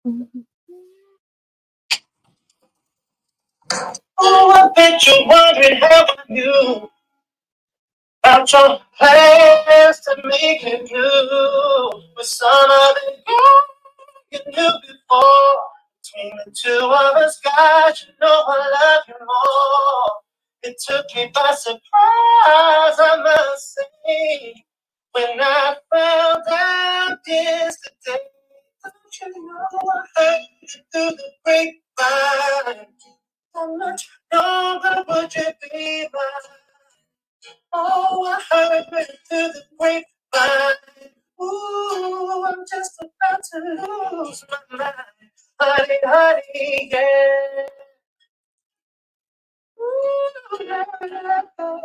Oh, I bet you're wondering how I knew about your plans to make it new with some other girl you knew before. Between the two of us, God, you know I love you more. It took me by surprise, I must say, when I found out yesterday. Don't you know I heard you through the grapevine? How much longer would you be mine? Oh, I heard it through the grapevine. Ooh, I'm just about to lose my mind. Honey, honey, yeah. Ooh, la, la, la,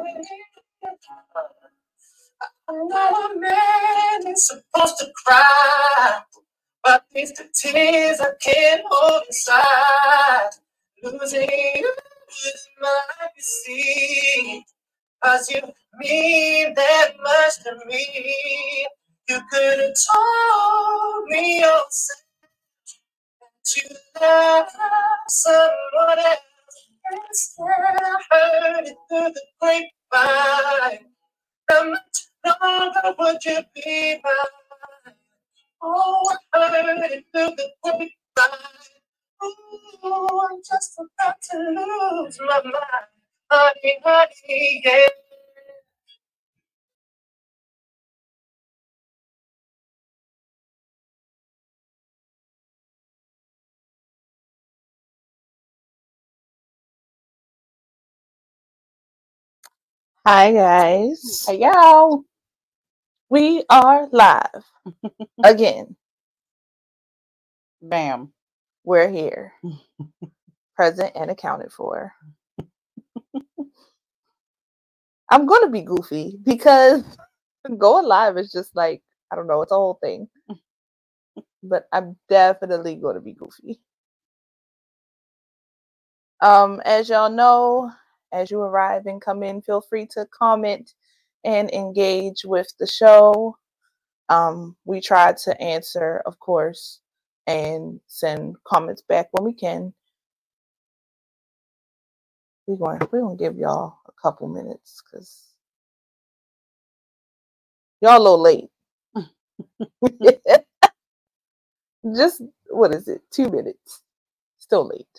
I know a man is supposed to cry, but these tears I can't hold inside. Losing you is my life, you see. 'Cause you mean that much to me. You could have told me yourself that you love someone else. Instead, I heard it through the grapevine. How much longer would you be mine? Oh, I heard it through the grapevine. Ooh, I'm just about to lose my mind. Honey, honey, yeah. Hi guys. Hey, y'all. We are live again. Bam. We're here. Present and accounted for. I'm gonna be goofy because going live is just like, I don't know, it's a whole thing. But I'm definitely gonna be goofy. As y'all know, as you arrive and come in, feel free to comment and engage with the show. We try to answer, of course, and send comments back when we can. We're gonna give y'all a couple minutes because y'all a little late. Just what is it? 2 minutes. Still late.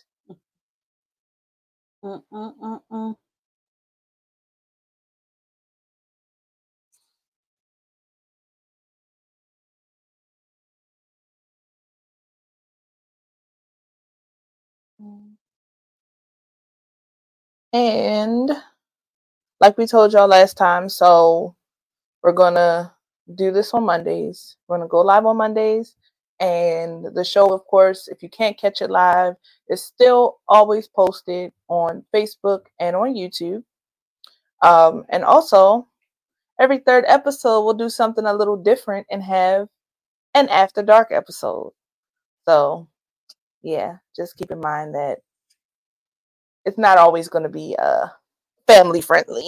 And like we told y'all last time, so we're gonna do this on Mondays. We're gonna go live on Mondays. And the show, of course, if you can't catch it live, is still always posted on Facebook and on YouTube. And also, every third episode, we'll do something a little different and have an After Dark episode. So, yeah, just keep in mind that it's not always going to be family friendly.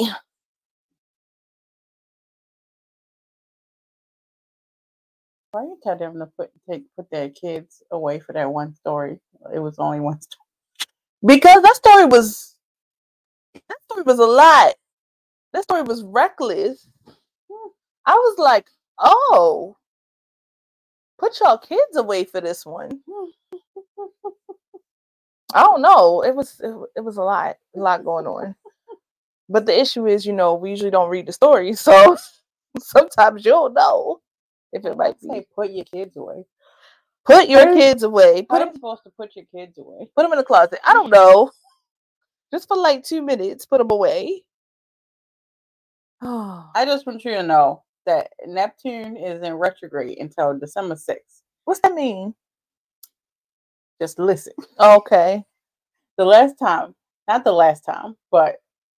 Why you tell them to put their kids away for that one story? It was only one story. Because that story was a lot. That story was reckless. I was like, oh, put y'all kids away for this one. I don't know. It was a lot going on. But the issue is, we usually don't read the story, so sometimes you'll know if it might be. Say, put your kids away. Put your kids away. How are you supposed to put your kids away? Put them in the closet. I don't know. Just for like 2 minutes, put them away. I just want you to know that Neptune is in retrograde until December 6th. What's that mean? Just listen. Okay. Not the last time, but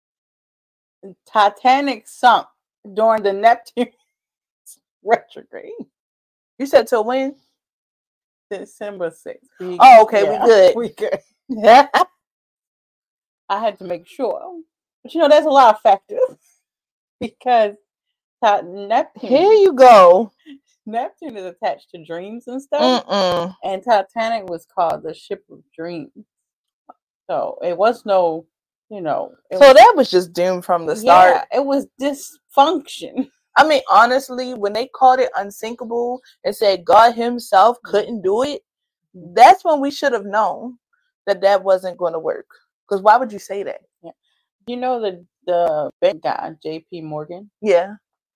Titanic sunk during the Neptune retrograde. You said till when? December 6th. Oh, okay. Yeah, we good. We good. Yeah. I had to make sure. But there's a lot of factors. Because Neptune. Here you go. Neptune is attached to dreams and stuff, and Titanic was called the ship of dreams. So it was no, that was just doomed from the start. Yeah, it was dysfunction. I mean, honestly, when they called it unsinkable and said God himself couldn't do it, that's when we should have known that wasn't going to work. Because why would you say that? Yeah. You know the big guy, J.P. Morgan? Yeah.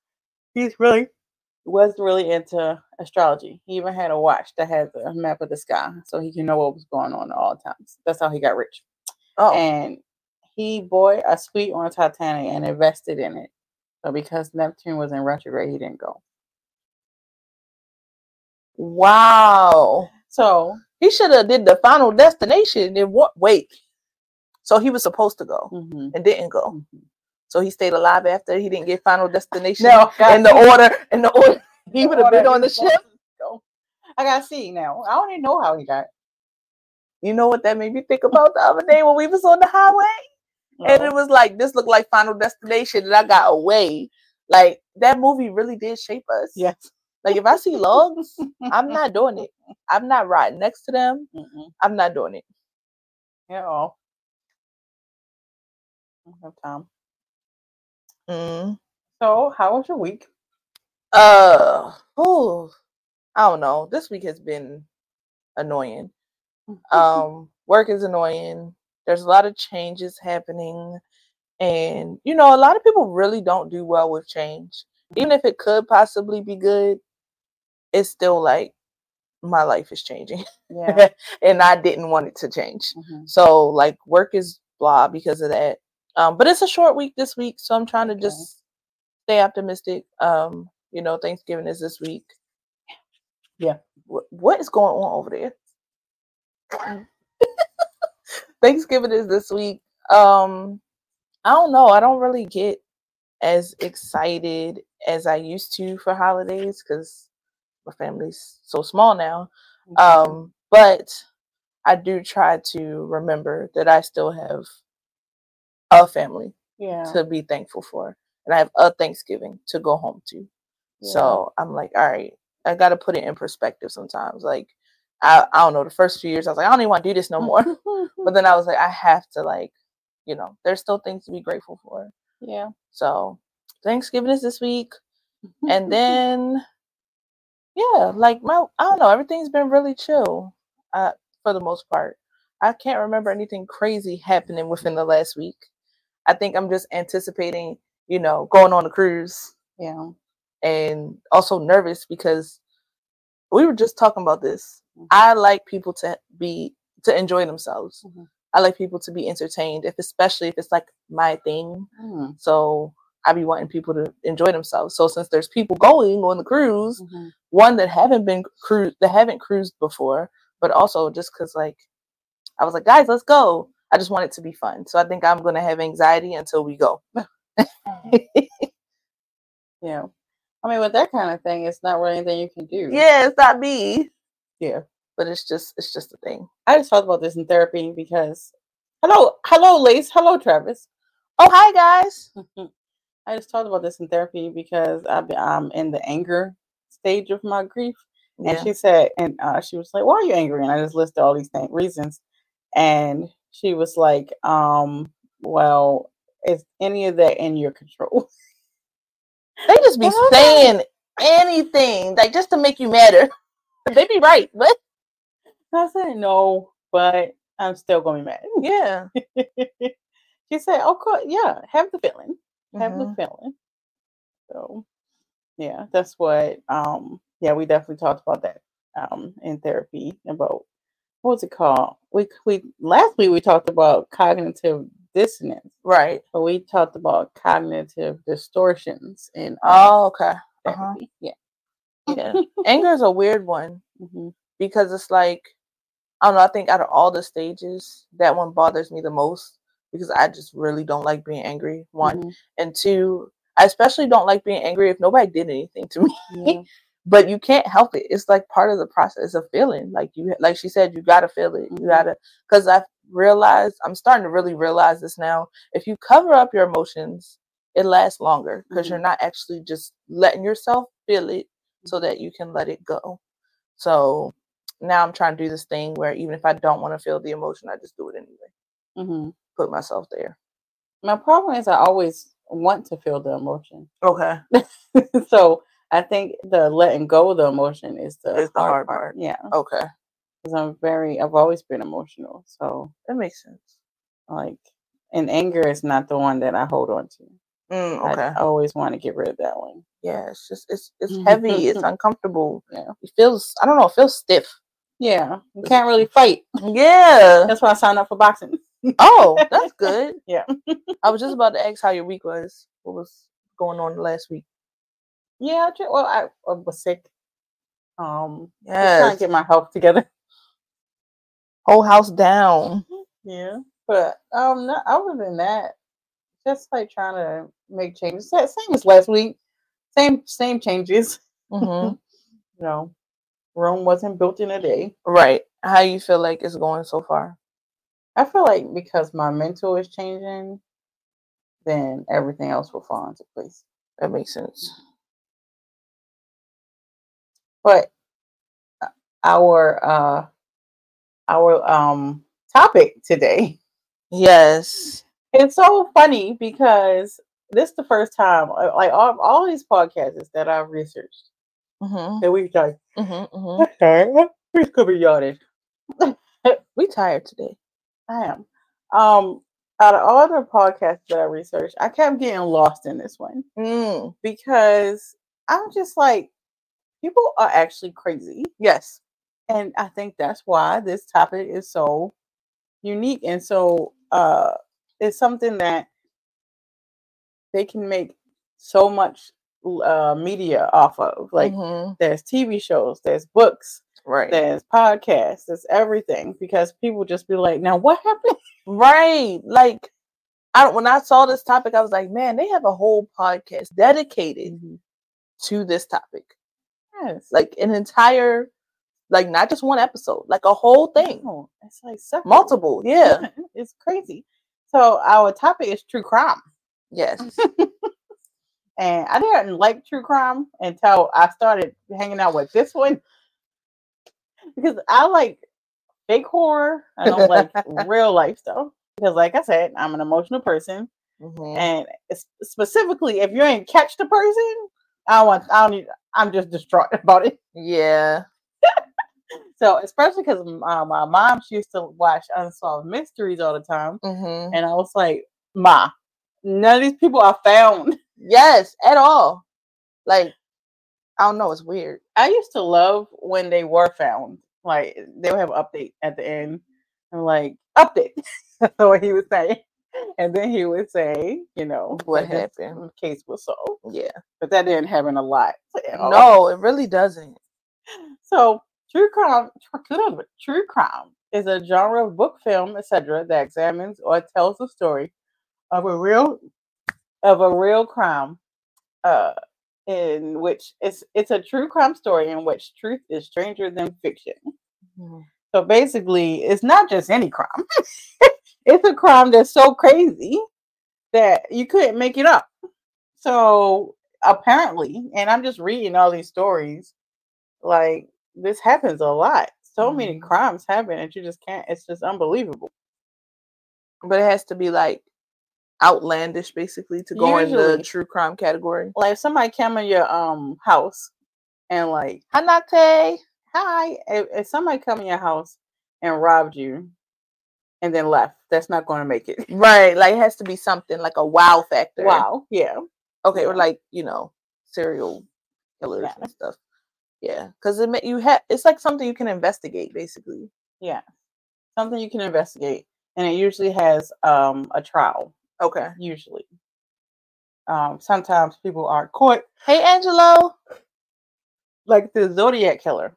Was really into astrology. He even had a watch that had a map of the sky so he can know what was going on at all times. That's how he got rich. Oh. And he bought a suite on Titanic and invested in it. So because Neptune was in retrograde, he didn't go. Wow. So he should have did the Final Destination and wait. So he was supposed to go and didn't go. So he stayed alive after he didn't get Final Destination. No, in the order he would have been on the ship. I gotta see now. I don't even know how he got. You know what that made me think about the other day when we was on the highway? And it was like, this looked like Final Destination, and I got away. Like, that movie really did shape us. Yes. Like, if I see logs, I'm not doing it. I'm not riding next to them. I'm not doing it. Yeah. I don't have time. So, how was your week? I don't know. This week has been annoying. Work is annoying. There's a lot of changes happening. And, a lot of people really don't do well with change. Even if it could possibly be good, it's still like, my life is changing. Yeah. And I didn't want it to change. So, like, work is blah because of that. But it's a short week this week, so I'm trying to just stay optimistic. Thanksgiving is this week. Yeah. What is going on over there? Thanksgiving is this week. I don't know. I don't really get as excited as I used to for holidays because my family's so small now. But I do try to remember that I still have a family to be thankful for. And I have a Thanksgiving to go home to. Yeah. So I'm like, all right, I got to put it in perspective sometimes. Like, I don't know, the first few years, I was like, I don't even want to do this no more. But then I was like, I have to, like, there's still things to be grateful for. Yeah. So Thanksgiving is this week. And then, yeah, like I don't know, everything's been really chill for the most part. I can't remember anything crazy happening within the last week. I think I'm just anticipating, going on a cruise. Yeah. And also nervous because we were just talking about this. I like people to enjoy themselves. I like people to be entertained, especially if it's like my thing. So I be wanting people to enjoy themselves. So since there's people going on the cruise, one that haven't cruised before, but also just because, like, I was like, guys, let's go. I just want it to be fun. So I think I'm going to have anxiety until we go. Yeah. I mean, with that kind of thing, it's not really anything you can do. Yeah, it's not me. Yeah. But it's just a thing. I just talked about this in therapy because hello, Lace. Hello, Travis. Oh, hi, guys. I just talked about this in therapy because I'm in the anger stage of my grief. And she said, and she was like, why are you angry? And I just listed all these reasons. And she was like, well, is any of that in your control? They just be saying anything, like, just to make you madder. They be right, but I said no, but I'm still gonna be mad. Yeah. She said, "Oh, cool. Yeah, have the feeling, have the feeling." So, yeah, that's what. Yeah, we definitely talked about that. In therapy about what's it called? We last week we talked about cognitive dissonance, right? But we talked about cognitive distortions in okay. Therapy. Yeah. Anger is a weird one because it's like, I don't know. I think out of all the stages, that one bothers me the most because I just really don't like being angry. One and two, I especially don't like being angry if nobody did anything to me. Yeah. But you can't help it. It's like part of the process of feeling. Like she said, you gotta feel it. You gotta, because I've realized, I'm starting to really realize this now. If you cover up your emotions, it lasts longer because you're not actually just letting yourself feel it, so that you can let it go. So now I'm trying to do this thing where even if I don't want to feel the emotion, I just do it anyway. Put myself there. My problem is I always want to feel the emotion. Okay. So I think the letting go of the emotion is the hard part. Yeah. Okay. Because I've always been emotional. So that makes sense. Like, and anger is not the one that I hold on to. Okay. I always want to get rid of that one. Yeah, it's just it's heavy. It's uncomfortable. Yeah. It feels, I don't know, it feels stiff. Yeah. You can't really fight. Yeah. That's why I signed up for boxing. Oh, that's good. Yeah. I was just about to ask how your week was. What was going on last week? Yeah, well, I was sick. Just Yes. trying to get my health together. Whole house down. Yeah. But other than that, just like trying to make changes. Same as last week. Same changes. Mm-hmm. You know, Rome wasn't built in a day. Right. How you feel like it's going so far? I feel like because my mental is changing, then everything else will fall into place. That makes sense. But our topic today. Yes. It's so funny because this is the first time, like all these podcasts that I've researched, that we've done. We could be yawning. We tired today. I am. Out of all the podcasts that I researched, I kept getting lost in this one because I'm just like, people are actually crazy. Yes, and I think that's why this topic is so unique and so it's something that they can make so much media off of. Like there's TV shows, there's books, right? There's podcasts, there's everything, because people just be like, "Now what happened?" Right? Like, when I saw this topic, I was like, "Man, they have a whole podcast dedicated to this topic." Yes, like an entire, like not just one episode, like a whole thing. No, it's like separate. Multiple, yeah. It's crazy. So our topic is true crime. Yes. And I didn't like true crime until I started hanging out with this one, because I like fake horror. I don't like real life stuff, because, like I said, I'm an emotional person, and specifically, if you ain't catch the person, I'm just distraught about it. Yeah. So, especially because my mom, she used to watch Unsolved Mysteries all the time, and I was like, "Ma, none of these people are found." Yes, at all. Like, I don't know, it's weird. I used to love when they were found. Like, they would have an update at the end. I'm like, update. That's what he would say. And then he would say, what happened. The case was solved. Yeah. But that didn't happen a lot. No, it really doesn't. So, true crime is a genre of book, film, etc. that examines or tells the story of a real crime, in which it's a true crime story in which truth is stranger than fiction. So basically, it's not just any crime. It's a crime that's so crazy that you couldn't make it up. So apparently, and I'm just reading all these stories, like, this happens a lot. So many crimes happen, and you just can't. It's just unbelievable. But it has to be like outlandish, basically, to go in the true crime category. Like, if somebody came in your house and like, Hanate, hi. If somebody come in your house and robbed you and then left, that's not going to make it. Right. Like, it has to be something like a wow factor. Wow. Yeah. Okay. Yeah. Or like, serial killers and stuff. Yeah. Because it's like something you can investigate, basically. Yeah. Something you can investigate. And it usually has a trial. Okay. Usually. Sometimes people are caught. Hey, Angelo. Like the Zodiac killer.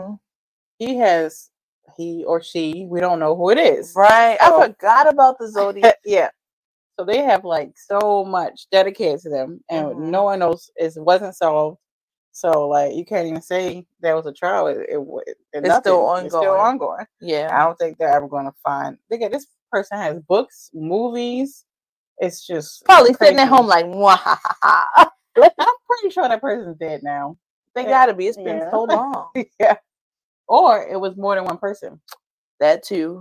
He or she, we don't know who it is. Right. So, I forgot about the Zodiac. Yeah. So they have like so much dedicated to them, and no one knows. It wasn't solved. So, like, you can't even say there was a trial. It's still ongoing. It's still ongoing. Yeah. I don't think they're ever going to find. This person has books, movies. It's just probably crazy. Sitting at home like, I'm pretty sure that person's dead now. They gotta be. It's been so long. Yeah. Or it was more than one person. That too.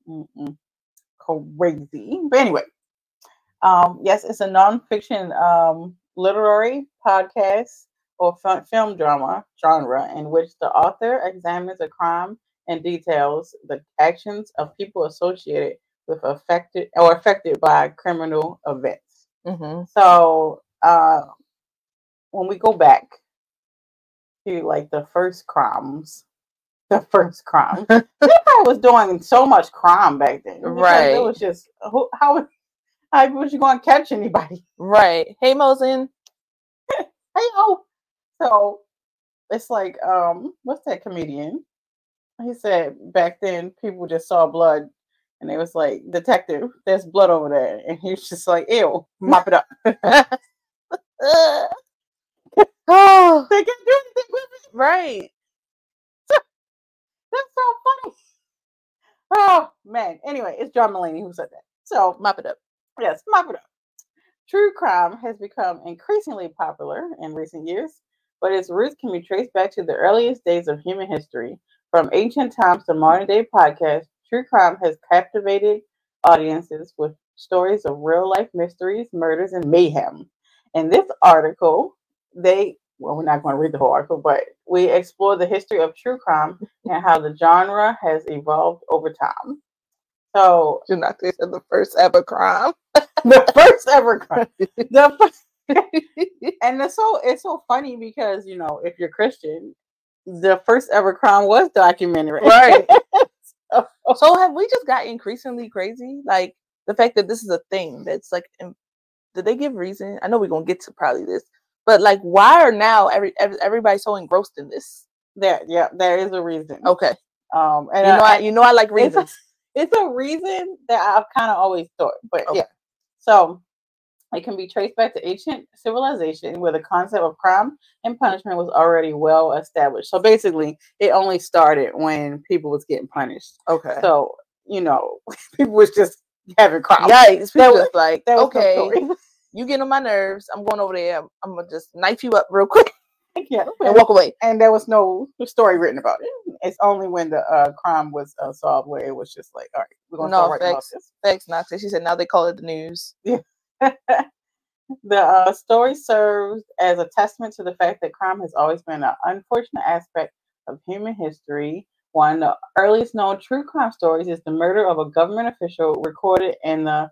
Crazy. But anyway, yes, it's a nonfiction literary podcast or film drama genre in which the author examines a crime and details the actions of people associated with affected by criminal events. So when we go back to like the first crimes, everybody was doing so much crime back then, right? It was just how was you going to catch anybody, right? Hey, Mosin. Hey, oh, so it's like what's that comedian? He said back then people just saw blood and they was like, detective, there's blood over there, and he was just like, ew, mop it up. Oh, they can't do anything with it, right? That's so funny. Oh man. Anyway, it's John Mulaney who said that. So mop it up. Yes, mop it up. True crime has become increasingly popular in recent years, but its roots can be traced back to the earliest days of human history. From ancient times to modern day podcasts, true crime has captivated audiences with stories of real life mysteries, murders, and mayhem. In this article, we're not going to read the whole article, but we explore the history of true crime and how the genre has evolved over time. So, Janate said the first ever crime. The first ever crime. And it's so funny because, you know, if you're Christian, the first ever crime was documented. Right. So have we just got increasingly crazy? Like the fact that this is a thing that's like, did they give reason? I know we're going to get to probably this, but like, why are now everybody so engrossed in this? There is a reason. Okay. And I like reasons. It's a reason that I've kind of always thought, but yeah. So it can be traced back to ancient civilization where the concept of crime and punishment was already well established. So basically, it only started when people was getting punished. Okay. So, you know, people was just having crime. Yikes. People just like, okay, no you get on my nerves. I'm going over there. I'm going to just knife you up real quick. Yeah, and walk away. And there was no story written about it. It's only when the crime was solved where it was just like, all right, we're going to start writing about this. Thanks, Nazi. She said now they call it the news. Yeah. The story serves as a testament to the fact that crime has always been an unfortunate aspect of human history. One of the earliest known true crime stories is the murder of a government official recorded in the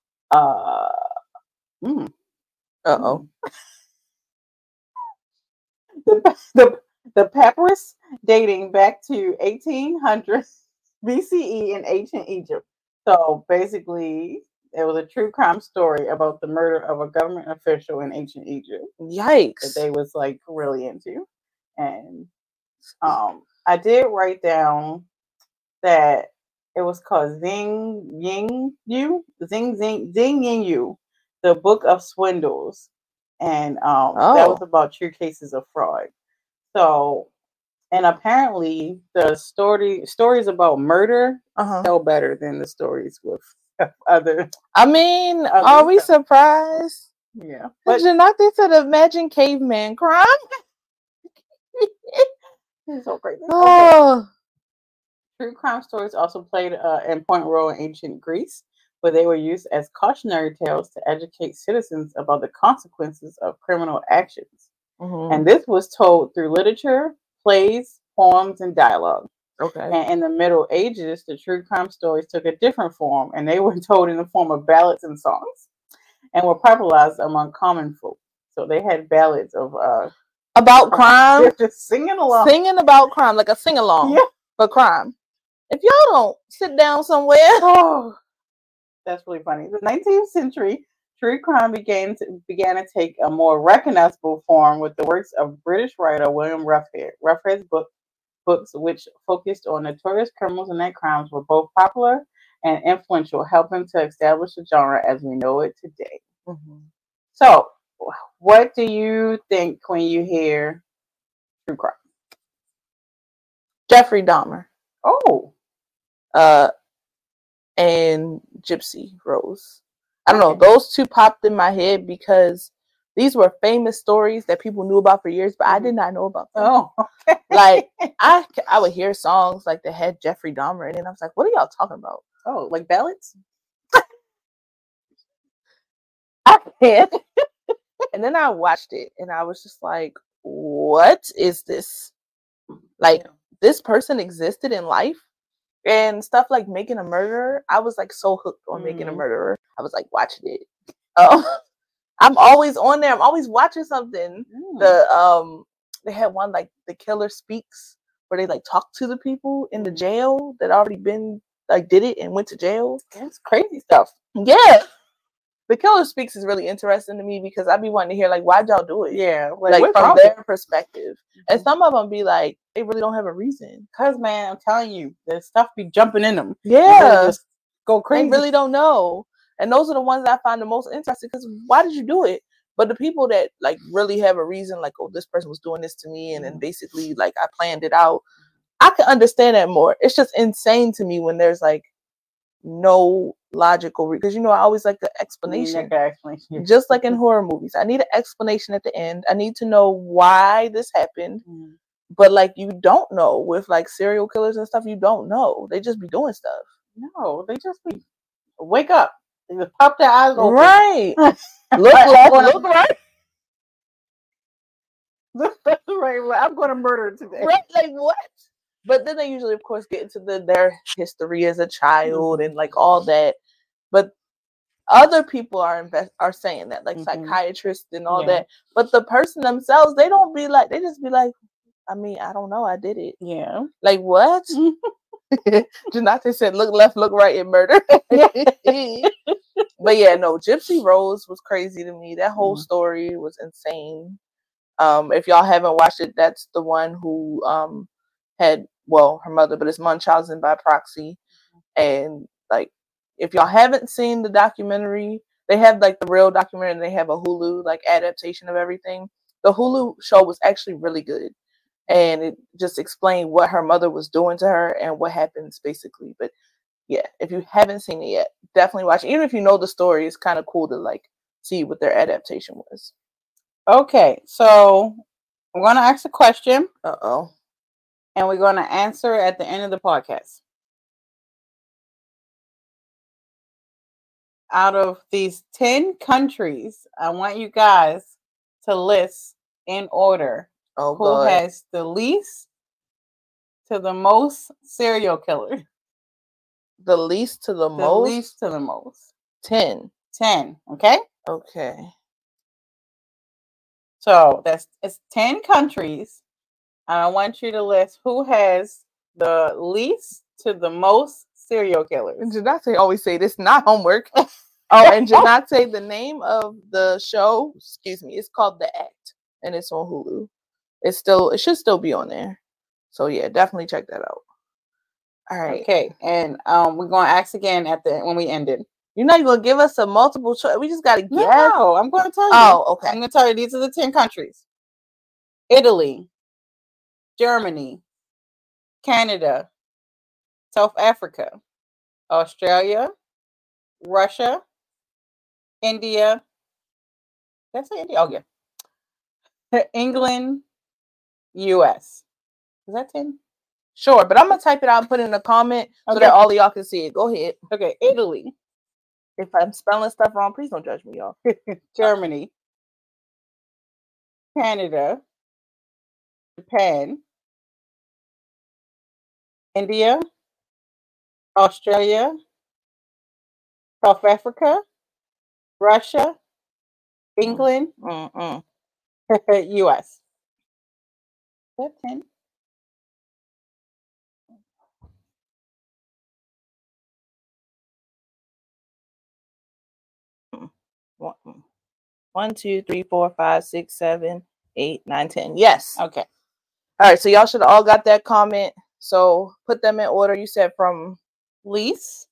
the papyrus dating back to 1800 BCE in ancient Egypt. So basically, it was a true crime story about the murder of a government official in ancient Egypt. Yikes! That they was like really into, and I did write down that it was called Xing Yin Yu, the Book of Swindles, and that was about true cases of fraud. So, and apparently the stories about murder sell better than the stories with other. I mean, are we surprised? Yeah, but you're not there to imagine caveman crime. It's so crazy. Oh. Okay. True crime stories also played an important role in ancient Greece, where they were used as cautionary tales to educate citizens about the consequences of criminal actions. And this was told through literature, plays, poems, and dialogue. Okay. And in the Middle Ages, the true crime stories took a different form, and they were told in the form of ballads and songs, and were popularized among common folk. So they had ballads of about crime. They're just singing along, singing about crime, like a sing along for crime. If y'all don't sit down somewhere, that's really funny. The 19th century. True crime began to take a more recognizable form with the works of British writer William Ruffhead. Ruffhead's books, which focused on notorious criminals and their crimes, were both popular and influential, helping to establish the genre as we know it today. So, what do you think when you hear true crime? Jeffrey Dahmer. Oh. And Gypsy Rose. I don't know. Those two popped in my head because These were famous stories that people knew about for years, but I did not know about them. Oh, okay. Like, I would hear songs like that had Jeffrey Dahmer in it, and I was like, what are y'all talking about? Oh, like ballads? I can't. And then I watched it, and I was just like, what is this? Like, this person existed in life? And stuff like Making a Murderer, I was like so hooked on Making a Murderer. I was like watching it. I'm always on there. I'm always watching something. They had one like The Killer Speaks, where they like talk to the people in the jail that already been like did it and went to jail. That's crazy stuff. Yeah. The Killer Speaks is really interesting to me because I be wanting to hear like, why'd y'all do it? Yeah, like from their perspective. And some of them be like, they really don't have a reason. Cause man, I'm telling you, the stuff be jumping in them. Yeah, just go crazy. They really don't know, and those are the ones that I find the most interesting. Because why did you do it? But the people that like really have a reason, like, oh, this person was doing this to me, and then basically like I planned it out. I can understand that more. It's just insane to me when there's like no logical because I always like the explanation. Just like in horror movies, I need an explanation at the end. I need to know why this happened. But like you don't know with like serial killers and stuff, you don't know. They just be doing stuff. No, they just be wake up. They just pop their eyes open. Right. Look left, look right. Look right. I'm going to murder today. Right? Like what? But then they usually, of course, get into their history as a child and like all that. But other people are saying that, like psychiatrists and all that. But the person themselves, they don't be like, they just be like, I mean, I don't know, I did it. Yeah. Like what? Janate said, look left, look right, and murder. But yeah, no, Gypsy Rose was crazy to me. That whole story was insane. If y'all haven't watched it, that's the one who had, well, her mother, but it's Munchausen by proxy. And like, if y'all haven't seen the documentary, they have like the real documentary and they have a Hulu like adaptation of everything. The Hulu show was actually really good. And it just explained what her mother was doing to her and what happens basically. But yeah, if you haven't seen it yet, definitely watch it. Even if you know the story, it's kind of cool to like see what their adaptation was. Okay, so I'm going to ask a question. Uh-oh. And we're going to answer at the end of the podcast. Out of these 10 countries, I want you guys to list in order who has the least to the most serial killers. The least to the most? The least to the most. 10. 10, okay? Okay. So it's 10 countries. I want you to list who has the least to the most serial killers. And Janate always say this, not homework. And Janate, the name of the show, it's called The Act, and it's on Hulu. It should still be on there. So yeah, definitely check that out. All right. Okay, and we're gonna ask again when we ended. You're not gonna give us a multiple choice. We just gotta guess. No, I'm gonna tell you. Oh, okay. I'm gonna tell you these are the 10 countries: Italy, Germany, Canada, South Africa, Australia, Russia, India. That's India. Oh yeah. England, US. Is that 10? Sure, but I'm gonna type it out and put it in a comment so that all of y'all can see it. Go ahead. Okay, Italy. If I'm spelling stuff wrong, please don't judge me, y'all. Germany, Canada, Japan, India, Australia, South Africa, Russia, England, US. Is that 10? One, 2, 3, 4, 5, 6, 7, 8, 9, 10. Yes. Okay. All right. So y'all should have all got that comment. So put them in order. You said from least.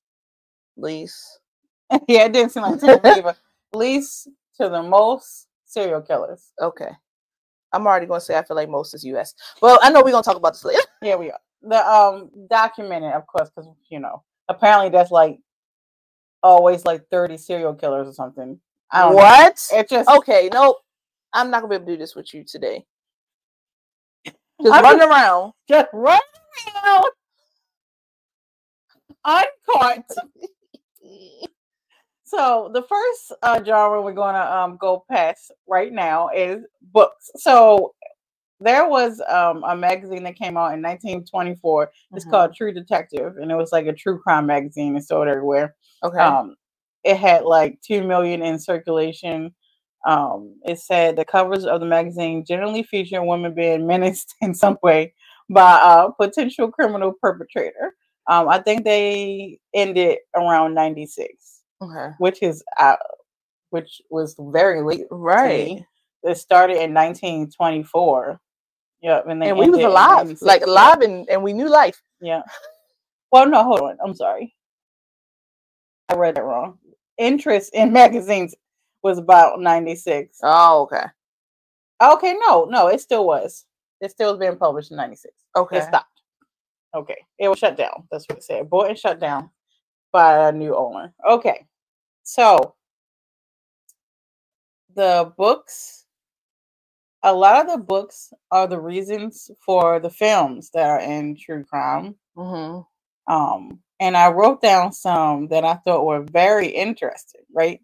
Yeah, it didn't seem like 10 either. Least to the most serial killers. Okay. I'm already going to say I feel like most is US. Well, I know we're going to talk about this later. Yeah, we are. The documented, of course, because apparently that's like always like 30 serial killers or something. What? It just okay. Nope. I'm not gonna be able to do this with you today. Just run around. Just run around. Uncaught. So the first genre we're gonna go past right now is books. So there was a magazine that came out in 1924. It's called True Detective, and it was like a true crime magazine. It's sold everywhere. Okay. It had like 2 million in circulation. It said the covers of the magazine generally feature women being menaced in some way by a potential criminal perpetrator. I think they ended around 96. Okay. Which was very late. Right. It started in 1924. Yep, and we was alive, like alive, and we knew life. Yeah. Well, no, hold on. I'm sorry. I read that wrong. Interest in magazines was about 96. Oh, okay. Okay, no, it still was. It still was being published in 96. Okay. It stopped. Okay. It was shut down. That's what it said. Bought and shut down by a new owner. Okay. So the books, a lot of the books are the reasons for the films that are in true crime. And I wrote down some that I thought were very interesting, right?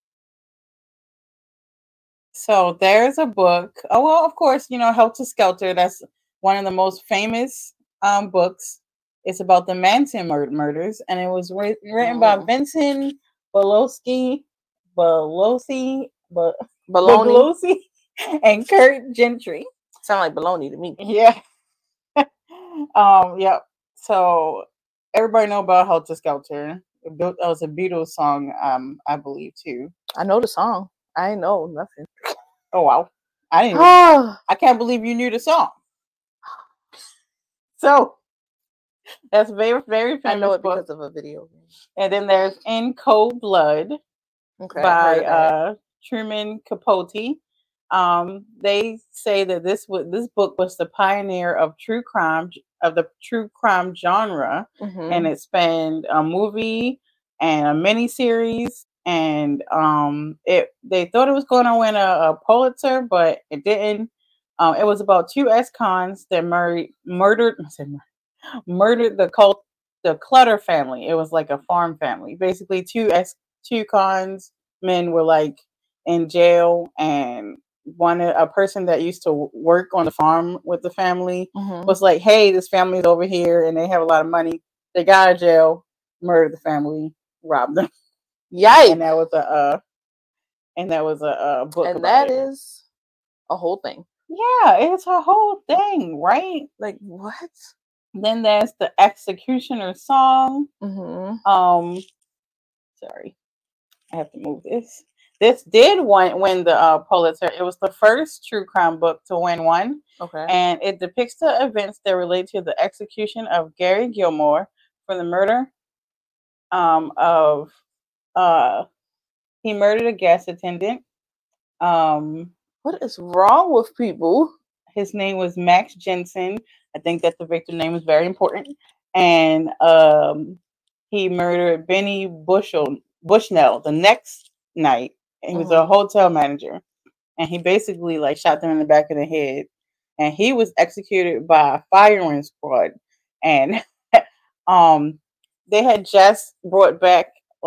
So there's a book. Oh, well, of course, Helter Skelter. That's one of the most famous books. It's about the Manson murders, and it was written by Vincent Belosi, and Kurt Gentry. Sound like baloney to me. Yeah. Yep. So everybody know about Helter Skelter. That was a Beatles song, I believe too. I know the song. I know nothing. Oh wow! I can't believe you knew the song. So that's very, very famous. I know it book. because of a video. And then there's In Cold Blood by Truman Capote. They say that this book was the pioneer of the true crime genre, and it spanned a movie and a miniseries. And they thought it was going to win a Pulitzer, but it didn't. It was about two ex-cons that murdered the Clutter family. It was like a farm family. Basically, two cons men were like in jail, and a person that used to work on the farm with the family was like, "Hey, this family's over here, and they have a lot of money. They got out of jail, murdered the family, robbed them." Yikes! And that was a book. And that is a whole thing. Yeah, it's a whole thing, right? Like what? Then there's the Executioner song. Sorry, I have to move this. This did win the Pulitzer. It was the first true crime book to win one. Okay. And it depicts the events that relate to the execution of Gary Gilmore for the murder he murdered a gas attendant. What is wrong with people? His name was Max Jensen. I think that the victim name was very important. And he murdered Benny Bushnell the next night. He was a hotel manager, and he basically like shot them in the back of the head. And he was executed by a firing squad. And they had just brought back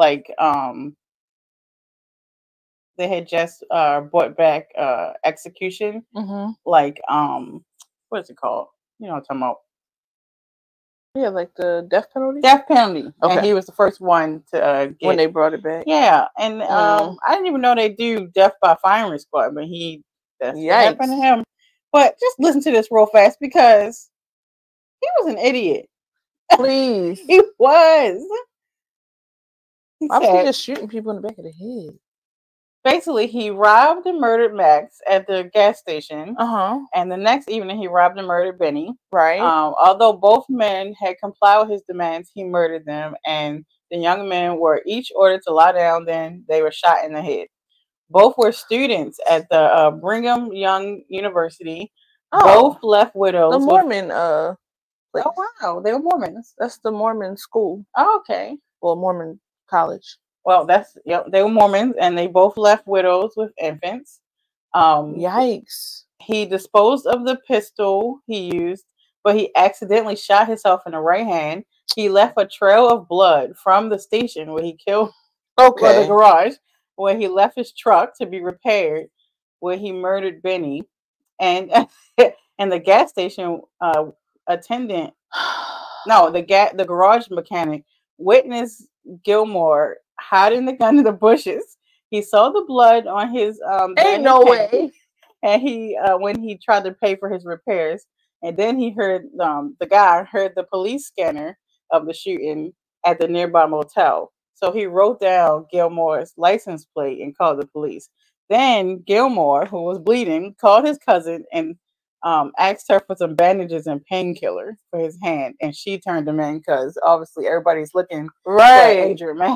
execution. Like what is it called? You know what I'm talking about? Yeah, like the death penalty. Death penalty. Okay. And he was the first one to get when they brought it back. Yeah, and I didn't even know they do death by firing squad, but that's what happened to him. But just listen to this real fast because he was an idiot. Please, he was. Why was he just shooting people in the back of the head? Basically, he robbed and murdered Max at the gas station. And the next evening, he robbed and murdered Benny. Right. Although both men had complied with his demands, he murdered them. And the young men were each ordered to lie down. Then they were shot in the head. Both were students at the Brigham Young University. Both left widows. The Mormon. Place. Oh wow, they were Mormons. That's the Mormon school. Oh, okay. Well, Mormon college. Well, they were Mormons, and they both left widows with infants. Yikes. He disposed of the pistol he used, but he accidentally shot himself in the right hand. He left a trail of blood from the station where he killed, or the garage, where he left his truck to be repaired, where he murdered Benny, and and the gas station attendant. No, the garage mechanic witnessed Gilmore hiding the gun in the bushes. He saw the blood on his Ain't no way. and he when he tried to pay for his repairs, and then he heard the guy heard the police scanner of the shooting at the nearby motel. So he wrote down Gilmore's license plate and called the police. Then Gilmore, who was bleeding, called his cousin and asked her for some bandages and painkiller for his hand, and she turned him in because obviously everybody's looking for an injured man.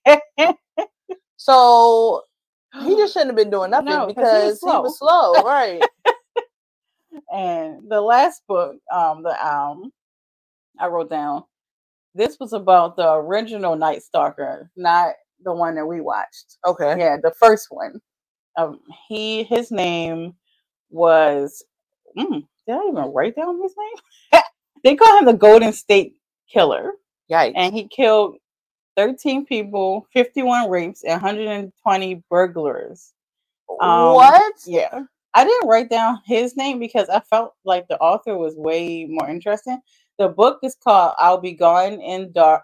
So he just shouldn't have been doing nothing because he was slow, right? And the last book, I wrote down. This was about the original Night Stalker, not the one that we watched. Okay. Yeah, the first one. His name was. Did I even write down his name? They call him the Golden State Killer. Yikes. And he killed 13 people, 51 rapes, and 120 burglars. What? Yeah. I didn't write down his name because I felt like the author was way more interesting. The book is called I'll Be Gone in the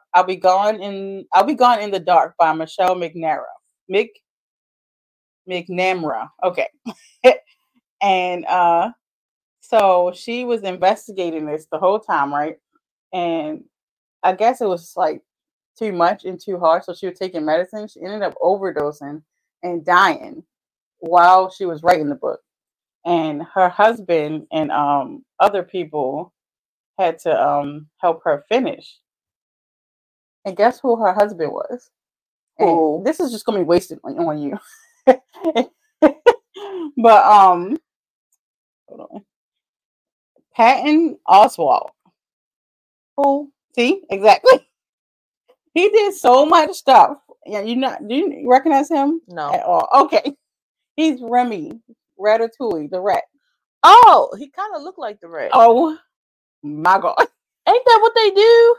Dark by Michelle McNamara. Okay. And so she was investigating this the whole time, right? And I guess it was like too much and too hard. So she was taking medicine. She ended up overdosing and dying while she was writing the book. And her husband and other people had to help her finish. And guess who her husband was? And this is just gonna be wasted on you. But hold on. Patton Oswalt. Who? See? Exactly. He did so much stuff. Yeah, do you recognize him? No. At all. Okay. He's Remy, Ratatouille, the rat. Oh, he kind of looked like the rat. Oh my God. Ain't that what they do?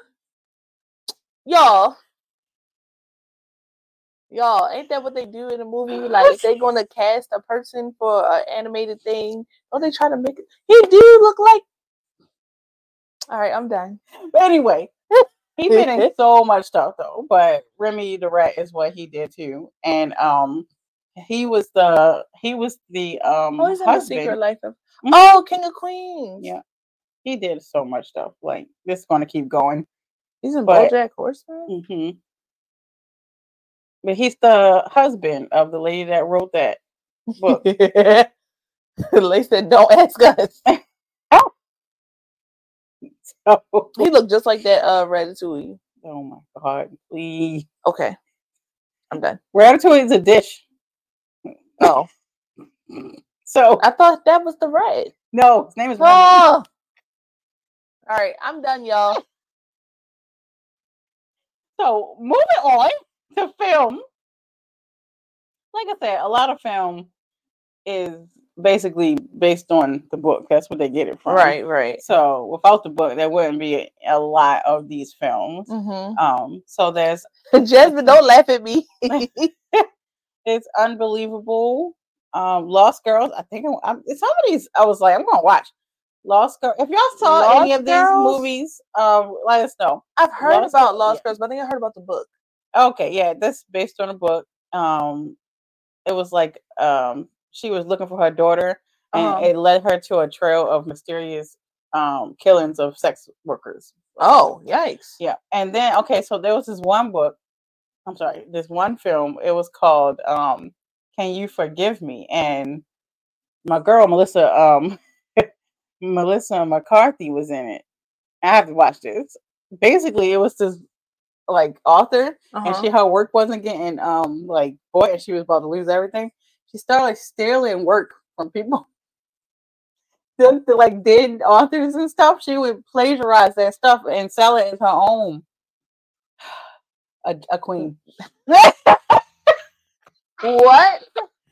Y'all, ain't that what they do in a movie? Like, if they're gonna cast a person for an animated thing, don't they try to make it? He do look like. All right, I'm done. But anyway, he been in so much stuff though. But Remy the Rat is what he did too, and he was the he's husband. in Secret Life of King of Queens. Yeah, he did so much stuff. Like, this is gonna keep going. He's in BoJack Horseman. Mm-hmm. But he's the husband of the lady that wrote that book. The lady said, "Don't ask us." So, he looked just like that Ratatouille. Oh my God, please. Okay, I'm done. Ratatouille is a dish. Oh. So I thought that was the rat. No, his name is Remy. All right, I'm done, y'all. So moving on to film. Like I said, a lot of film is basically based on the book. That's what they get it from. Right. So without the book, there wouldn't be a lot of these films. Mm-hmm. So there's Jasmine, don't laugh at me. It's Unbelievable. Lost Girls. I think some of these I was like, I'm gonna watch. Lost Girls. If y'all saw any of these movies, let us know. I've heard about Lost Girls, but I think I heard about the book. Okay, yeah, that's based on a book. It was like she was looking for her daughter, and it led her to a trail of mysterious killings of sex workers. Oh, yikes! Yeah, and then so there was this one book. I'm sorry, this one film. It was called "Can You Forgive Me?" And my girl Melissa McCarthy was in it. I have to watch this. Basically, it was this like author, and her work wasn't getting bought, and she was about to lose everything. She started stealing work from people. The dead authors and stuff. She would plagiarize that stuff and sell it as her own. A queen. What?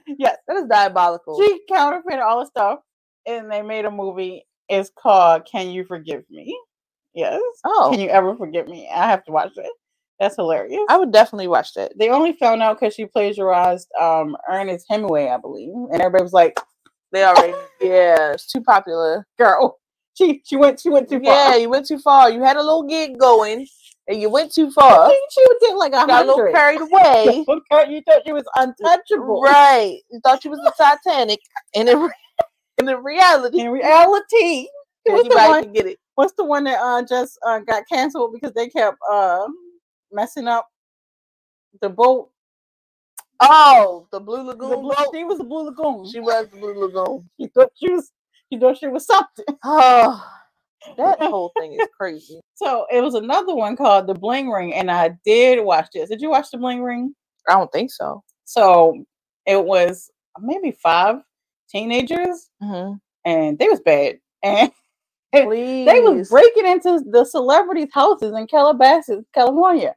Yes, That is diabolical. she counterfeited all the stuff, and they made a movie. It's called "Can You Forgive Me?" Yes. Oh. Can you ever forgive me? I have to watch it. That's hilarious. I would definitely watch that. They only found out because she plagiarized Ernest Hemingway, I believe, and everybody was like, They already, yeah, it's too popular. "Girl, she went too far." Yeah, you went too far. You had a little gig going, and you went too far. She did like Got a little 100. carried away. You thought she was untouchable, Right. You thought you was the Titanic, and in reality, In reality, anybody can get it. what's the one that just got canceled because they kept messing up the boat? Oh, the Blue Lagoon boat. She was the Blue Lagoon. She was the Blue Lagoon. She thought she was something. Oh, that whole thing is crazy. So it was another one called The Bling Ring, and I did watch this. Did you watch The Bling Ring? I don't think so. So it was maybe 5 teenagers, and they was bad, and Please. they was breaking into the celebrities' houses in Calabasas, California,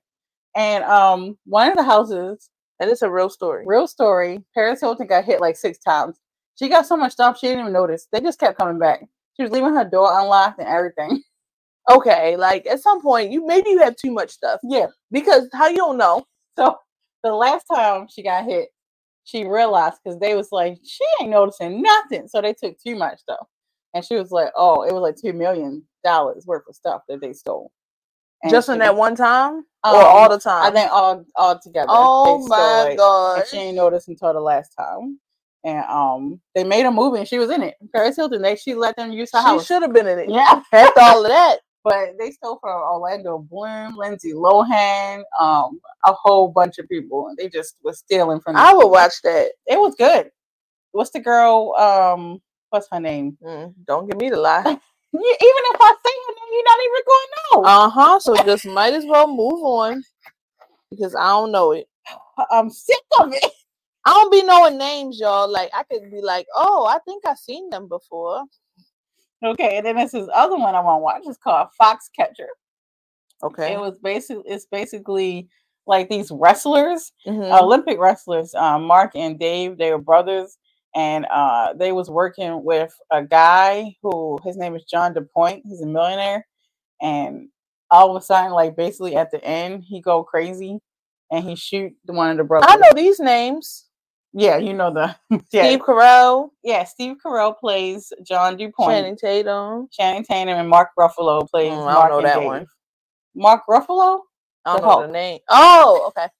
and one of the houses. And it's a real story. Real story. Paris Hilton got hit like 6 times. She got so much stuff she didn't even notice. They just kept coming back. She was leaving her door unlocked and everything. Okay, like at some point, maybe you have too much stuff. Yeah. Because how you don't know? So the last time she got hit, she realized because they was like, she ain't noticing nothing. So they took too much stuff. And she was like, oh, it was like $2 million worth of stuff that they stole. And just in that one time? Or Um, all the time? I think all together. Oh They stole my it, god. and she ain't noticed until the last time. And they made a movie and she was in it. Paris Hilton, she let them use her house. She should have been in it. Yeah. After all of that. But they stole from Orlando Bloom, Lindsay Lohan, a whole bunch of people. They just was stealing from them. I would watch that. It was good. What's the girl? What's her name? Don't give me the lie. Even if I say her name, you're not even going to know. So just might as well move on. Because I don't know it. I'm sick of it. I don't be knowing names, y'all. Like, I could be like, oh, I think I've seen them before. Okay, and then there's this other one I want to watch. It's called Foxcatcher. Okay. It's basically like these wrestlers, Olympic wrestlers, Mark and Dave. They were brothers, and they was working with a guy who his name is John DePoint. He's a millionaire, and all of a sudden, like basically at the end, he go crazy and he shoot one of the brothers. I know these names. Yeah, you know Steve Carell. Yeah, Steve Carell plays John DuPont. Channing Tatum and Mark Ruffalo plays I Mark don't know that Dave. one. Mark Ruffalo? I don't know the name. Oh, okay.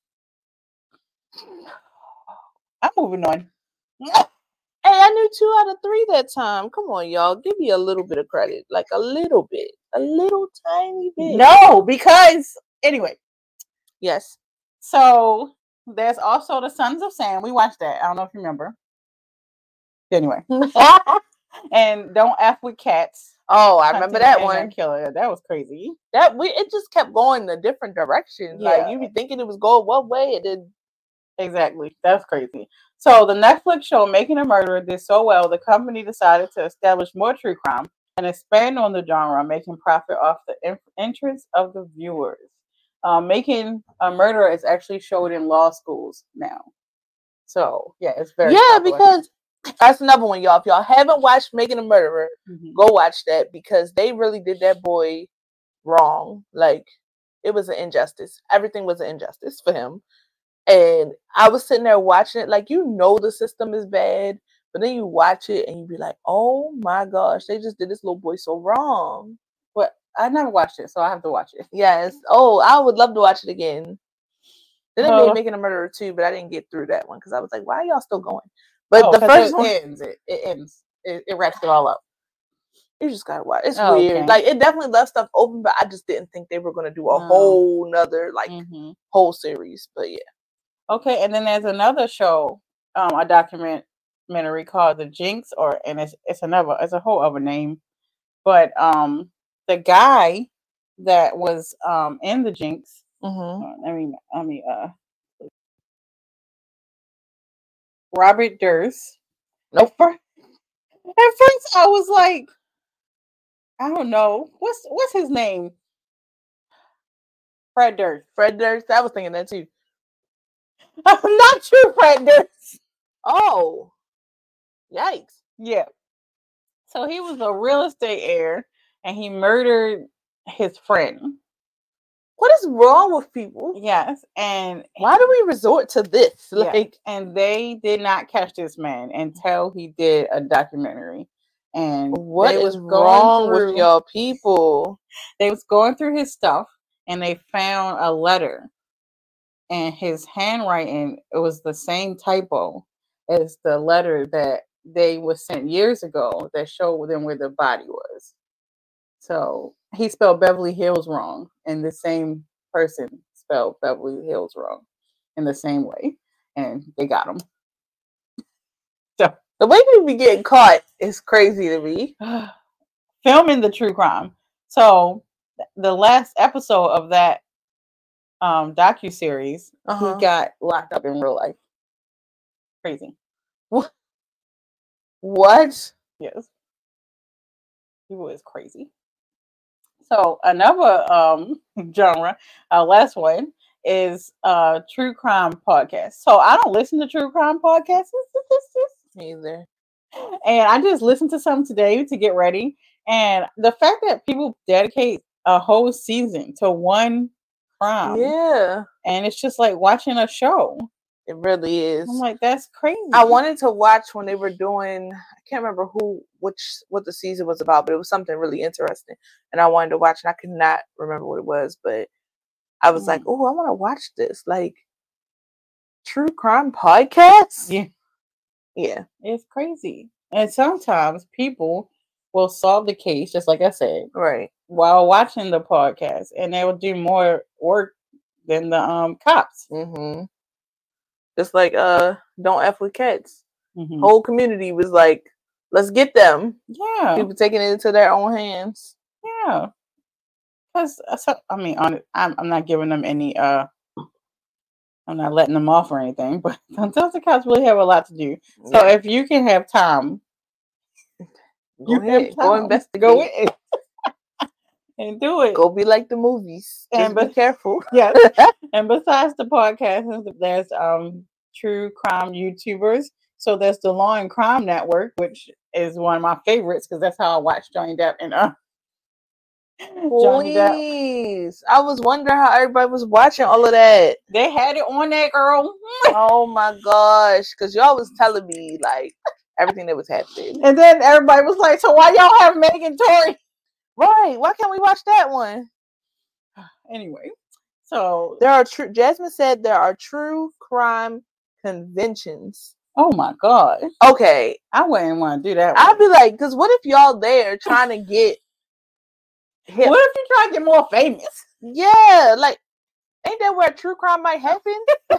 I'm moving on. Hey, I knew 2 out of 3 that time. Come on, y'all. Give me a little bit of credit. Like a little bit. A little tiny bit. No, because anyway. Yes. So there's also the Sons of Sam. We watched that. I don't know if you remember. Anyway. And Don't F with Cats. Oh, I remember that one. Killer. That was crazy. It just kept going in a different direction. Yeah. Like you be thinking it was going one way and then exactly. That's crazy. So the Netflix show Making a Murderer did so well, the company decided to establish more true crime and expand on the genre, making profit off the interest of the viewers. Making a Murderer is actually showed in law schools now. So yeah, it's very popular. Because that's another one, y'all. If y'all haven't watched Making a Murderer, go watch that because they really did that boy wrong. Like it was an injustice. Everything was an injustice for him. And I was sitting there watching it, like the system is bad, but then you watch it and you be like, oh my gosh, they just did this little boy so wrong. But I never watched it, so I have to watch it. Yes. Oh, I would love to watch it again. Then they made Making a Murderer too, but I didn't get through that one because I was like, why are y'all still going? But the first one ends. It ends. It wraps it all up. You just gotta watch. It's weird. Okay. Like it definitely left stuff open, but I just didn't think they were gonna do a whole nother whole series. But yeah. Okay, and then there's another show, a documentary called The Jinx, and it's a whole other name, but the guy that was in The Jinx, Robert Durst. Nope. At first, I was like, I don't know what's his name. Fred Durst. Fred Durst. I was thinking that too. Not you, Fred Durst. Oh, yikes! Yeah. So he was a real estate heir, and he murdered his friend. What is wrong with people? Yes, and why do we resort to this? yeah, Like, and they did not catch this man until he did a documentary. And what they is was going wrong with through, y'all people? They was going through his stuff, and they found a letter, and his handwriting, it was the same typo as the letter that they was sent years ago that showed them where the body was. So he spelled Beverly Hills wrong, and the same person spelled Beverly Hills wrong in the same way, and they got him. So the way people be getting caught is crazy to me. Filming the true crime. So the last episode of that docuseries, he got locked up in real life. Crazy. What? Yes. He was crazy. So another genre, last one, is true crime podcast. So I don't listen to true crime podcasts. Me either. And I just listened to some today to get ready. And the fact that people dedicate a whole season to one crime. Yeah. And it's just like watching a show. It really is. I'm like, that's crazy. I wanted to watch when they were doing, I can't remember what the season was about, but it was something really interesting. And I wanted to watch, and I could not remember what it was, but I was like, oh, I want to watch this. Like, true crime podcast? Yeah. Yeah. It's crazy. And sometimes people will solve the case, just like I said, right, while watching the podcast, and they will do more work than the cops. Mm-hmm. Just like Don't F with Cats. Mm-hmm. Whole community was like, let's get them. Yeah. People taking it into their own hands. Yeah. Because, I mean, I'm not giving them any, I'm not letting them off or anything, but sometimes the cops really have a lot to do. So if you can have time, go ahead. Go investigate. Go in. And do it. Go be like the movies. Just be careful. Yes. And besides the podcast, there's true crime YouTubers. So there's the Law and Crime Network, which is one of my favorites because that's how I watch Johnny Depp and Johnny Depp. I was wondering how everybody was watching all of that. They had it on that, girl. Oh my gosh. Because y'all was telling me like everything that was happening. And then everybody was like, so why y'all have Megan Tory? Right. Why can't we watch that one? Anyway, so there are Jasmine said there are true crime conventions. Oh my god. Okay. I wouldn't want to do that. I'd be like, because what if y'all there trying to get hip? What if you try to get more famous? Yeah, like, ain't that where true crime might happen?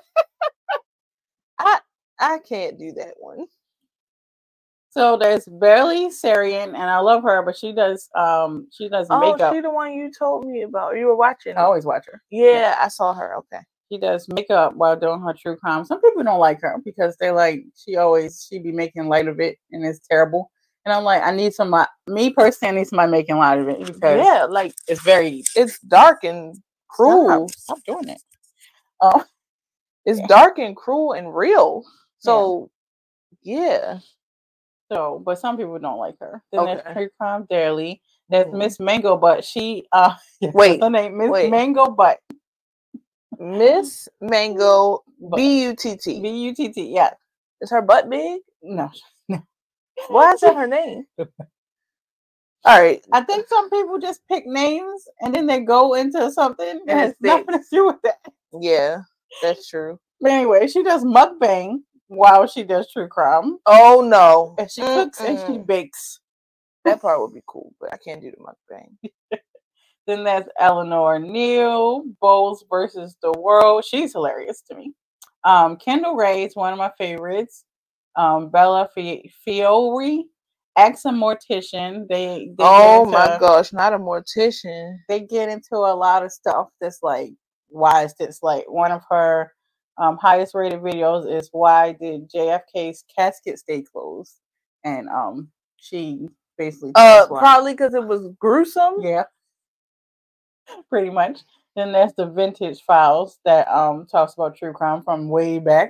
I can't do that one. So there's Barely Sarian, and I love her, but she does makeup. Oh, she the one you told me about. You were watching. I always watch her. Yeah, I saw her. Okay. She does makeup while doing her true crime. Some people don't like her because they're like, she be making light of it, and it's terrible. And I'm like, I need somebody. Me personally, I need somebody making light of it because like it's dark and cruel. Stop doing it. It's dark and cruel and real. So yeah. So, but some people don't like her. Then there's True Crime Daily. There's Miss Mango Butt. She wait, her name Miss Mango Butt. Miss Mango Butt. Butt. Yeah. Is her butt big? No. Why is that her name? All right. I think some people just pick names and then they go into something that has nothing to do with that. Yeah, that's true. But anyway, she does mukbang while she does true crime. Oh no. And she cooks and she bakes. That part would be cool, but I can't do the mukbang. Then there's Eleanor Neal, Bowles versus the World. She's hilarious to me. Kendall Ray is one of my favorites. Bella Fiore, Ask a Mortician. They oh my gosh, not a mortician. They get into a lot of stuff that's like, why is this? Like one of her highest rated videos is why did JFK's casket stay closed? And she basically probably because it was gruesome. Yeah, pretty much. Then there's the Vintage Files that talks about true crime from way back.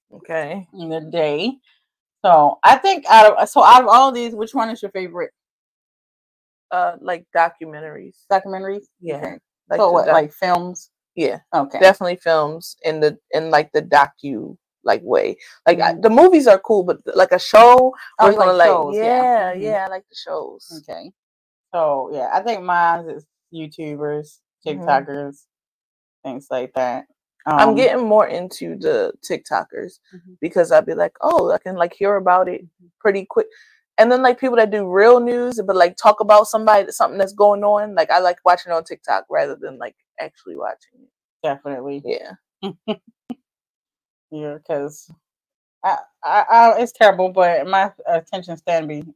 Okay. in the day. So I think out of all of these, which one is your favorite? Like documentaries. Documentaries? Yeah. Okay. Like so what, like films? Yeah. Okay. Definitely films in like the docu like way. Like the movies are cool, but like a show, we're gonna like shows, yeah, I like the shows. Okay. So yeah, I think mine is YouTubers, TikTokers, things like that. I'm getting more into the TikTokers because I'd be like, oh, I can like hear about it pretty quick. And then like people that do real news, but like talk about something that's going on. Like I like watching it on TikTok rather than like actually watching it. Definitely. Yeah. Yeah, because I it's terrible, but my attention span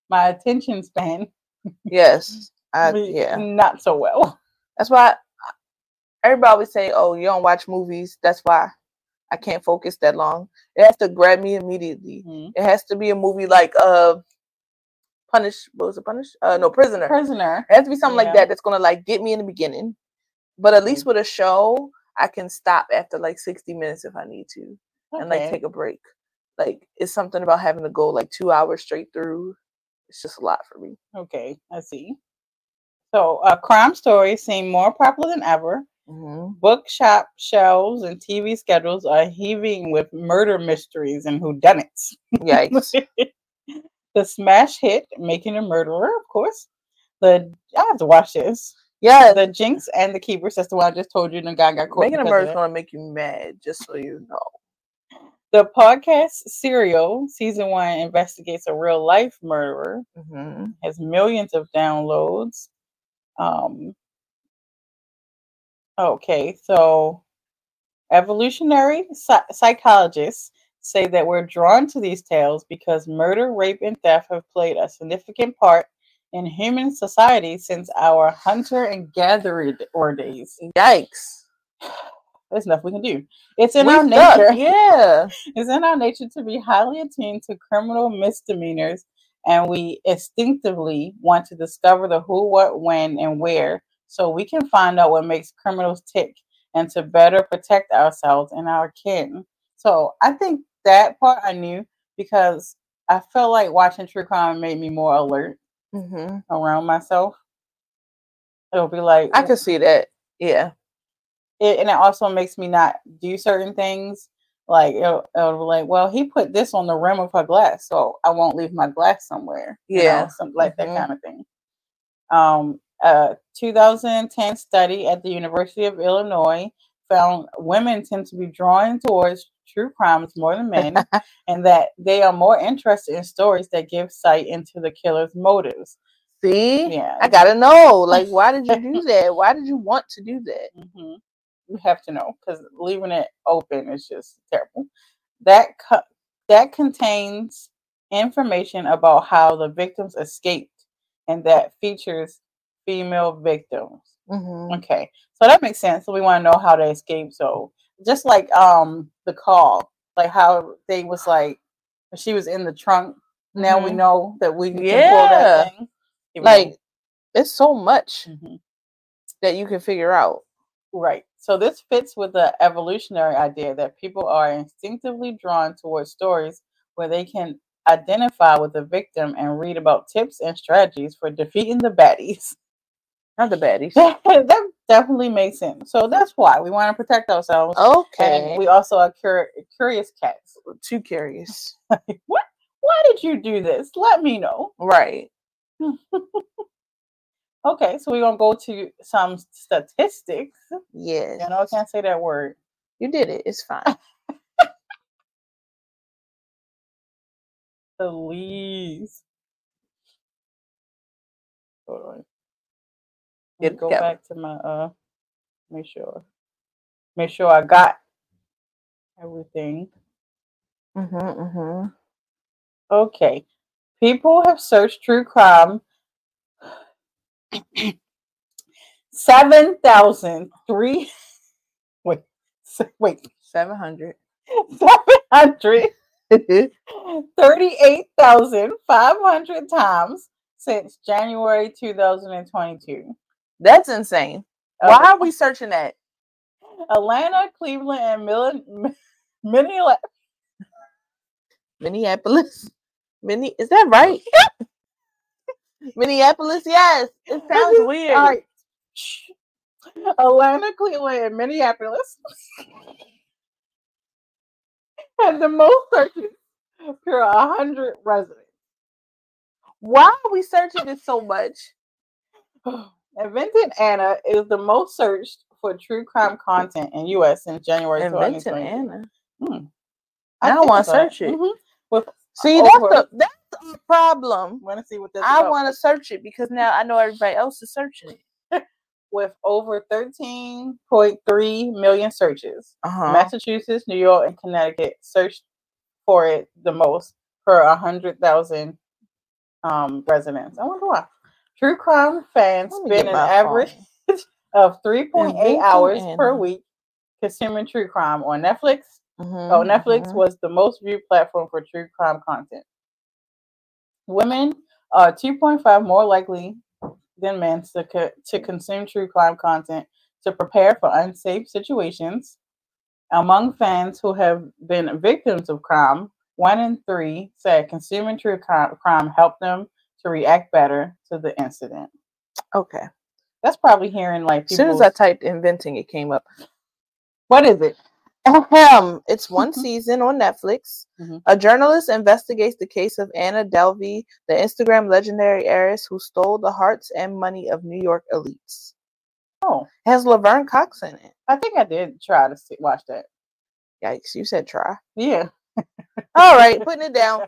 yes, not so well. That's why everybody always say, oh, you don't watch movies. That's why I can't focus that long. It has to grab me immediately. It has to be a movie like Punish. What was it? Punish? No, Prisoner. Prisoner. It has to be something like that that's gonna like get me in the beginning. But at least with a show, I can stop after like 60 minutes if I need to, and like take a break. Like it's something about having to go like 2 hours straight through. It's just a lot for me. Okay, I see. So, crime stories seem more popular than ever. Bookshop shelves and TV schedules are heaving with murder mysteries and whodunits. Yikes. The smash hit, Making a Murderer, of course. I have to watch this. Yeah. The Jinx and the Keepers. That's the one I just told you. And the guy got caught. Making a Murderer is going to make you mad, just so you know. The podcast Serial Season 1 investigates a real life murderer. Has millions of downloads. Okay, so evolutionary psychologists say that we're drawn to these tales because murder, rape, and theft have played a significant part in human society since our hunter and gatherer days. Yikes. There's nothing we can do. It's in our nature. Yeah. It's in our nature to be highly attuned to criminal misdemeanors, and we instinctively want to discover the who, what, when, and where so we can find out what makes criminals tick and to better protect ourselves and our kin. So I think that part I knew because I felt like watching true crime made me more alert around myself. It'll be like... I could see that. Yeah. And it also makes me not do certain things. Like, it'll be like, well, he put this on the rim of her glass, so I won't leave my glass somewhere. Yeah. Something like that kind of thing. A 2010 study at the University of Illinois found women tend to be drawn towards true crimes more than men, and that they are more interested in stories that give sight into the killer's motives. See? Yeah. I gotta know. Like, why did you do that? Why did you want to do that? You have to know, because leaving it open is just terrible. That contains information about how the victims escaped, and that features female victims. Okay, so that makes sense. So we want to know how they escaped. So just like the call, like how they was like she was in the trunk. Now we know that we can pull that thing. Like it's so much that you can figure out. Right. So this fits with the evolutionary idea that people are instinctively drawn towards stories where they can identify with the victim and read about tips and strategies for defeating the baddies. Not the baddies. That definitely makes sense. So that's why we want to protect ourselves. Okay. And we also are curious cats. Too curious. What? Why did you do this? Let me know. Right. Okay, so we're going to go to some statistics. Yes. You know, I can't say that word. You did it. It's fine. Please. Hold on. Go back to my, make sure I got everything. Okay. People have searched true crime 7,000 38,500 times since January 2022. That's insane. Why are we searching that? Atlanta, Cleveland, and Minneapolis. Minneapolis. Is that right? Minneapolis, yes. It sounds weird. All right. Atlanta, Cleveland, and Minneapolis had the most searches per 100 residents. Why are we searching it so much? Inventing Anna is the most searched for true crime content in U.S. since January 2020. Anna. I want to search it. See, that's a problem. Want to see what this? I want to search it because now I know everybody else is searching it. With over 13.3 million searches, Massachusetts, New York, and Connecticut searched for it the most per 100,000 residents. I wonder why. True crime fans spend an average of 3.8 hours per week consuming true crime on Netflix. Netflix was the most viewed platform for true crime content. Women are 2.5 more likely than men to consume true crime content to prepare for unsafe situations. Among fans who have been victims of crime, 1 in 3 said consuming true crime helped them to react better to the incident. Okay. That's probably hearing like people... As soon as I typed inventing, it came up. What is it? It's one season on Netflix. A journalist investigates the case of Anna Delvey, the Instagram legendary heiress who stole the hearts and money of New York elites. Oh. It has Laverne Cox in it. I think I did try to watch that. Yikes, you said try. Yeah. All right, putting it down.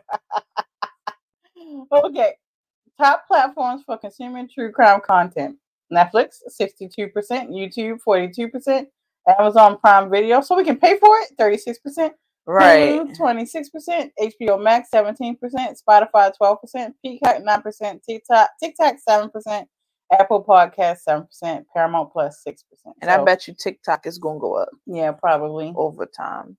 Okay. Top platforms for consuming true crime content. Netflix, 62%. YouTube, 42%. Amazon Prime Video, so we can pay for it, 36%. Right. Hulu, 26%. HBO Max, 17%. Spotify, 12%. Peacock, 9%. TikTok, 7%. Apple Podcast, 7%. Paramount Plus, 6%. And I bet you TikTok is going to go up. Yeah, probably. Over time.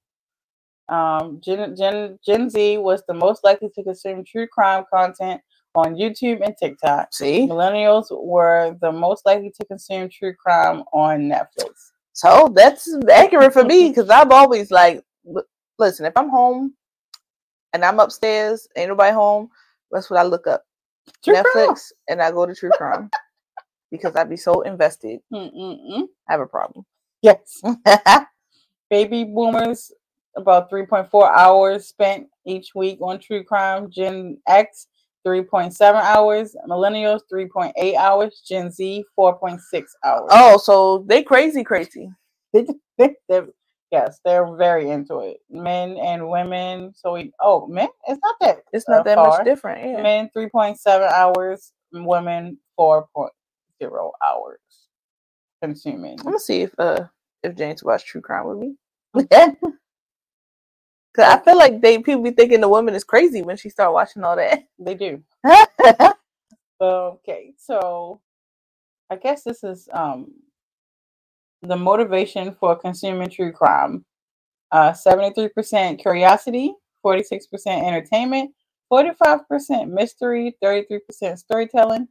Gen Z was the most likely to consume true crime content on YouTube and TikTok. See? Millennials were the most likely to consume true crime on Netflix. So that's accurate for me because I'm always like, listen, if I'm home and I'm upstairs, ain't nobody home, that's what I look up. True Netflix, crime. and I go to true crime because I'd be so invested. I have a problem. Yes. Baby boomers, about 3.4 hours spent each week on true crime. Gen X, 3.7 hours. Millennials, 3.8 hours. Gen Z, 4.6 hours. Oh, so they crazy. Yes, they're very into it. Men and women. Men? It's not that. It's not that much different. Yeah. Men, 3.7 hours. Women, 4.0 hours consuming. I'm gonna see if James watched true crime with me. Because I feel like people be thinking the woman is crazy when she start watching all that. They do. Okay, so I guess this is the motivation for consuming true crime. 73% curiosity, 46% entertainment, 45% mystery, 33% storytelling,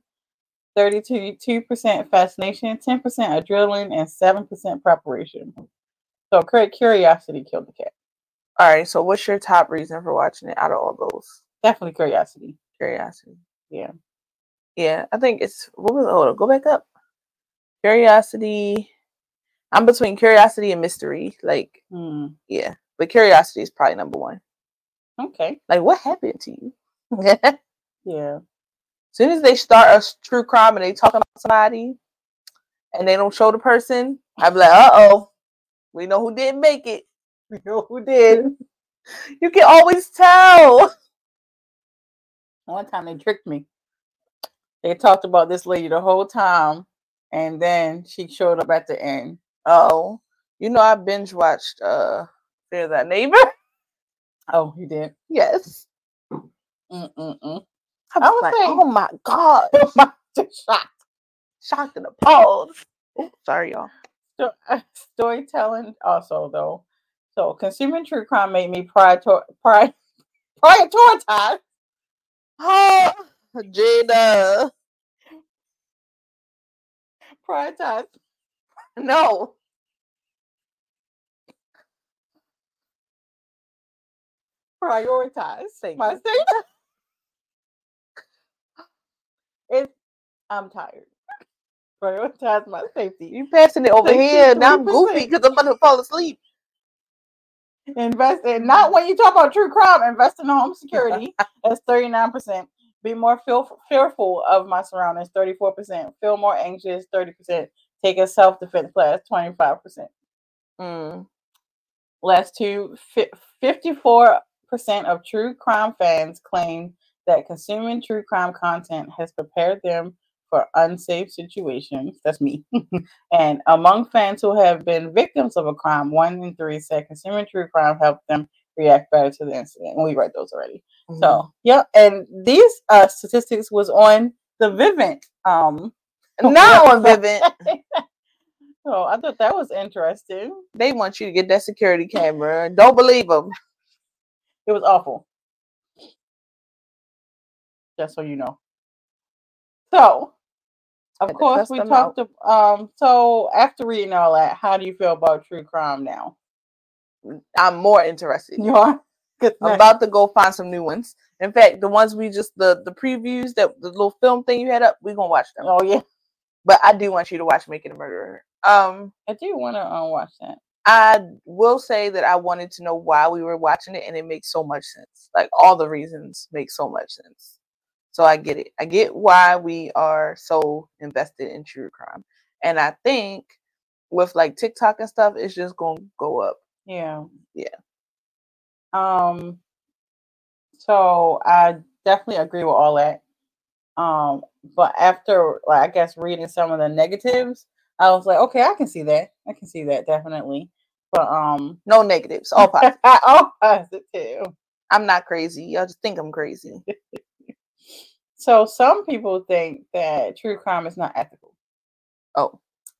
32% fascination, 10% adrenaline, and 7% preparation. So curiosity killed the cat. All right, so what's your top reason for watching it out of all those? Definitely curiosity. Yeah. I think it's go back up. Curiosity. I'm between curiosity and mystery. Yeah, but curiosity is probably number one. Okay. Like, what happened to you? Yeah. As soon as they start a true crime and they talking about somebody, and they don't show the person, I'd be like, uh-oh, we know who didn't make it. We know who did. You can always tell. One time they tricked me. They talked about this lady the whole time, and then she showed up at the end. Oh, I binge watched Fear That Neighbor. Oh, you did? Yes. I was like, oh my God. Shocked and appalled. Oh, sorry, y'all. Storytelling also, though. So consuming true crime made me prioritize. Oh, Jada. Prioritize. No. Prioritize Thank my you. safety. I'm tired. Prioritize my safety. You passing it over here. Now I'm goofy 63%. because I'm about to fall asleep. Invest in, not when you talk about true crime, invest in home security. That's 39%. Be more fearful of my surroundings, 34%. Feel more anxious, 30%. Take a self-defense class, 25%. Last two, 54% of true crime fans claim that consuming true crime content has prepared them for unsafe situations. That's me. And among fans who have been victims of a crime, 1 in 3 said consuming true crime helped them react better to the incident. And we read those already. So, yeah. And these statistics was on the Vivint. Not on Vivint. So I thought that was interesting. They want you to get that security camera. Don't believe them. It was awful. Just so you know. So, of course, we talked. So after reading all that, how do you feel about true crime now? I'm more interested. You are? I'm about to go find some new ones. In fact, the ones we just the previews, that the little film thing you had up, we're gonna watch them. Oh yeah. But I do want you to watch Making a Murderer. I do want to watch that. I will say that I wanted to know why we were watching it, and it makes so much sense. Like, all the reasons make so much sense. So I get it. I get why we are so invested in true crime. And I think with like TikTok and stuff, it's just gonna go up. Yeah. Yeah. So I definitely agree with all that. But after, like, I guess reading some of the negatives, I was like, okay, I can see that. I can see that definitely. But no negatives, all positive. All positive. I'm not crazy. Y'all just think I'm crazy. So some people think that true crime is not ethical. Oh.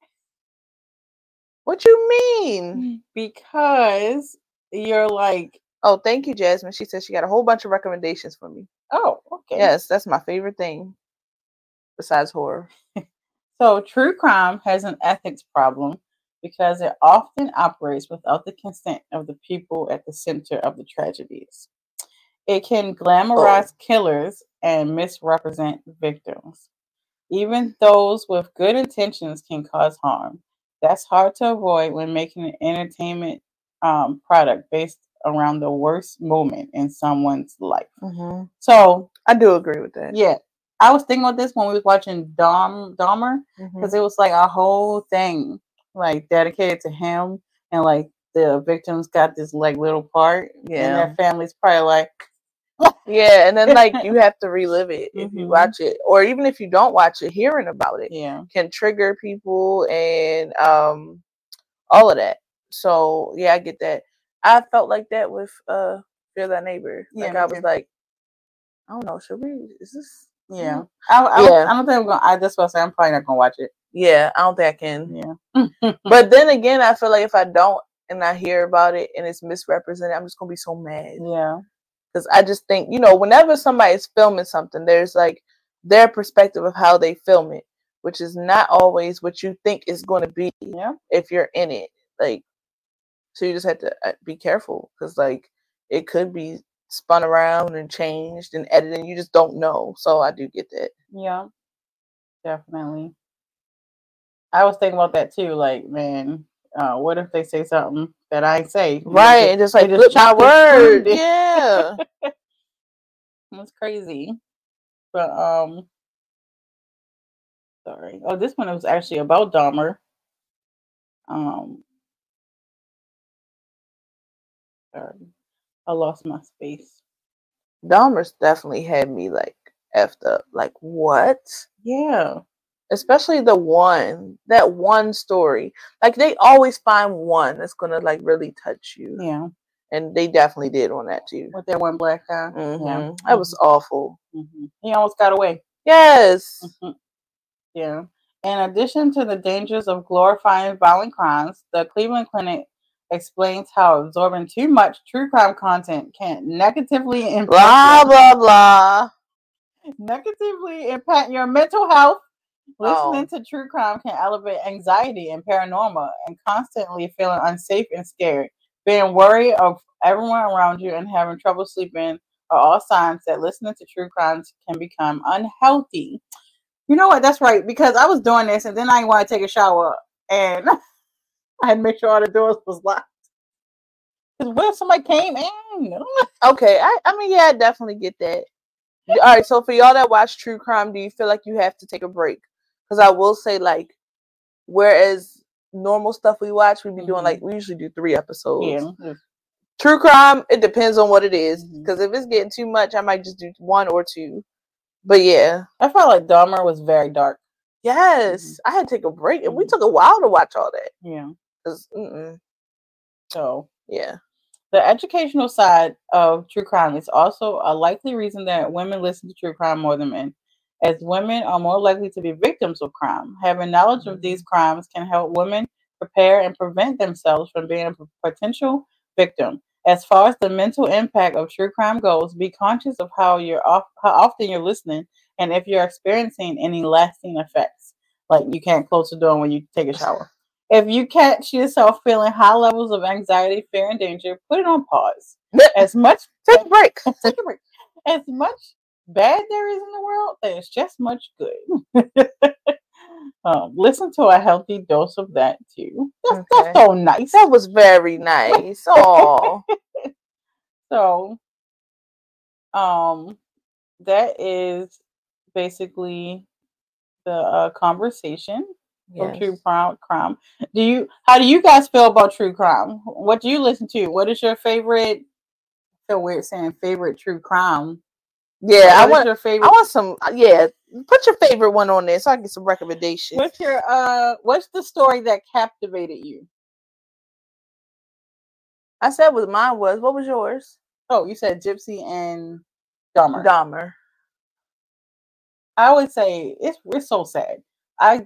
What you mean? Because you're like... Oh, thank you, Jasmine. She said she got a whole bunch of recommendations for me. Oh, okay. Yes, that's my favorite thing besides horror. So true crime has an ethics problem because it often operates without the consent of the people at the center of the tragedies. It can glamorize killers and misrepresent victims. Even those with good intentions can cause harm. That's hard to avoid when making an entertainment product based around the worst moment in someone's life. Mm-hmm. So I do agree with that. Yeah. I was thinking about this when we was watching Dahmer, because it was like a whole thing like dedicated to him, and like the victims got this like little part, and their family's probably like, yeah, and then like you have to relive it if you watch it, or even if you don't watch it, hearing about it can trigger people and all of that. So yeah, I get that. I felt like that with Fear Thy Neighbor. Like I was like, I don't know, should we? Is this? Yeah. I don't think I'm gonna. That's what I say. I'm probably not gonna watch it. Yeah, I don't think I can. Yeah. But then again, I feel like if I don't and I hear about it and it's misrepresented, I'm just gonna be so mad. Yeah. Because I just think, whenever somebody is filming something, there's like their perspective of how they film it, which is not always what you think is going to be if you're in it. Like, so you just have to be careful, because like it could be spun around and changed and edited, and you just don't know. So I do get that. Yeah, definitely. I was thinking about that too. Like, man, what if they say something that I say? Right, and just like flip my word. Yeah. That's crazy. But sorry. Oh, this one was actually about Dahmer. Sorry, I lost my space. Dahmer's definitely had me like effed up. Like, what? Yeah. Especially that one story. Like, they always find one that's gonna like really touch you. Yeah. And they definitely did on that too. With that one black guy. Yeah. That was awful. He almost got away. Yes. Yeah. In addition to the dangers of glorifying violent crimes, the Cleveland Clinic explains how absorbing too much true crime content can negatively impact negatively impact your mental health. Listening to true crime can elevate anxiety and paranoia, and constantly feeling unsafe and scared Being worried of everyone around you and having trouble sleeping are all signs that listening to true crimes can become unhealthy. You know what? That's right. Because I was doing this and then I didn't want to take a shower and I had to make sure all the doors was locked. Because what if somebody came in? Okay, I mean, yeah, I definitely get that. All right, so for y'all that watch true crime, do you feel like you have to take a break? Because I will say, like, whereas normal stuff we watch, we be doing like, we usually do 3 episodes. Yeah. True crime, it depends on what it is. Because if it's getting too much, I might just do 1 or 2. But yeah, I felt like Dahmer was very dark. Yes, I had to take a break, and we took a while to watch all that. Yeah. So yeah. The educational side of true crime is also a likely reason that women listen to true crime more than men, as women are more likely to be victims of crime. Having knowledge of these crimes can help women prepare and prevent themselves from being a potential victim. As far as the mental impact of true crime goes, be conscious of how often you're listening and if you're experiencing any lasting effects. Like you can't close the door when you take a shower. If you catch yourself feeling high levels of anxiety, fear, and danger, put it on pause. As much take a break. Take a break. As much bad there is in the world, there's just much good. Listen to a healthy dose of that too. That's so nice. That was very nice. Oh. So, that is basically the conversation. Yes. True crime. How do you guys feel about true crime? What do you listen to? What is your favorite? I feel weird saying favorite true crime. Yeah, I want your favorite. I want some. Yeah, put your favorite one on there so I can get some recommendations. What's your What's the story that captivated you? I said what mine was. What was yours? Oh, you said Gypsy and Dahmer. Dahmer. I would say it's so sad. I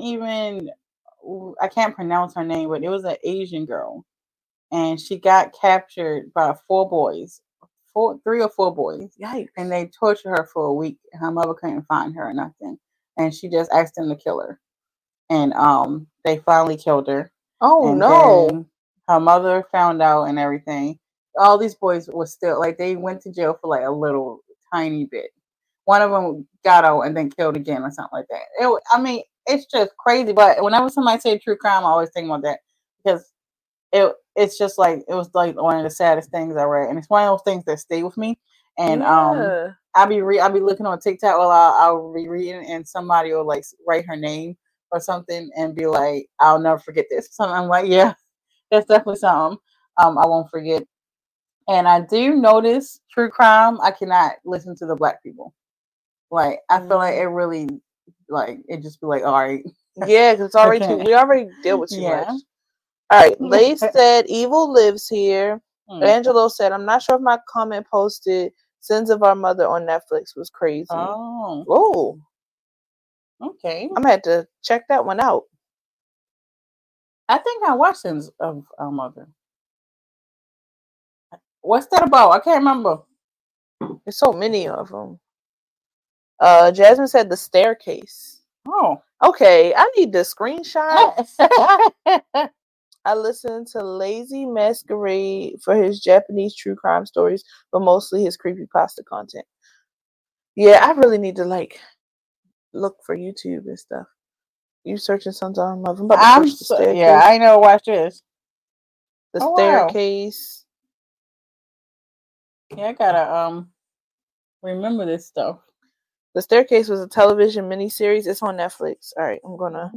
can't pronounce her name, but it was an Asian girl, and she got captured by 4 boys, 3 or 4 boys. Yikes. And they tortured her for a week. Her mother couldn't find her or nothing, and she just asked them to kill her, and they finally killed her. Oh and no! Her mother found out and everything. All these boys were still like they went to jail for like a little tiny bit. One of them got out and then killed again or something like that. It's just crazy. But whenever somebody say true crime, I always think about that because it's just like it was like one of the saddest things I read, and it's one of those things that stay with me. And I'll be looking on TikTok while I'll be reading, and somebody will like write her name or something and be like, "I'll never forget this." So I'm like, yeah, that's definitely something I won't forget. And I do notice true crime. I cannot listen to the Black people. Like I feel like it really, like it just be like, all right, yeah, because it's already we already deal with too much. All right, Lay said Evil lives here. Angelo said, I'm not sure if my comment posted Sins of Our Mother on Netflix was crazy. Oh, okay. I'm gonna have to check that one out. I think I watched Sins of Our Mother. What's that about? I can't remember. There's so many of them. Jasmine said The Staircase. Oh, okay. I need the screenshot. I listened to Lazy Masquerade for his Japanese true crime stories, but mostly his creepypasta content. Yeah, I really need to like look for YouTube and stuff. You searching Sons of Our Mother? Yeah, I know. Watch this. The Staircase. Wow. Yeah, I gotta remember this stuff. The Staircase was a television miniseries. It's on Netflix. All right, I'm gonna.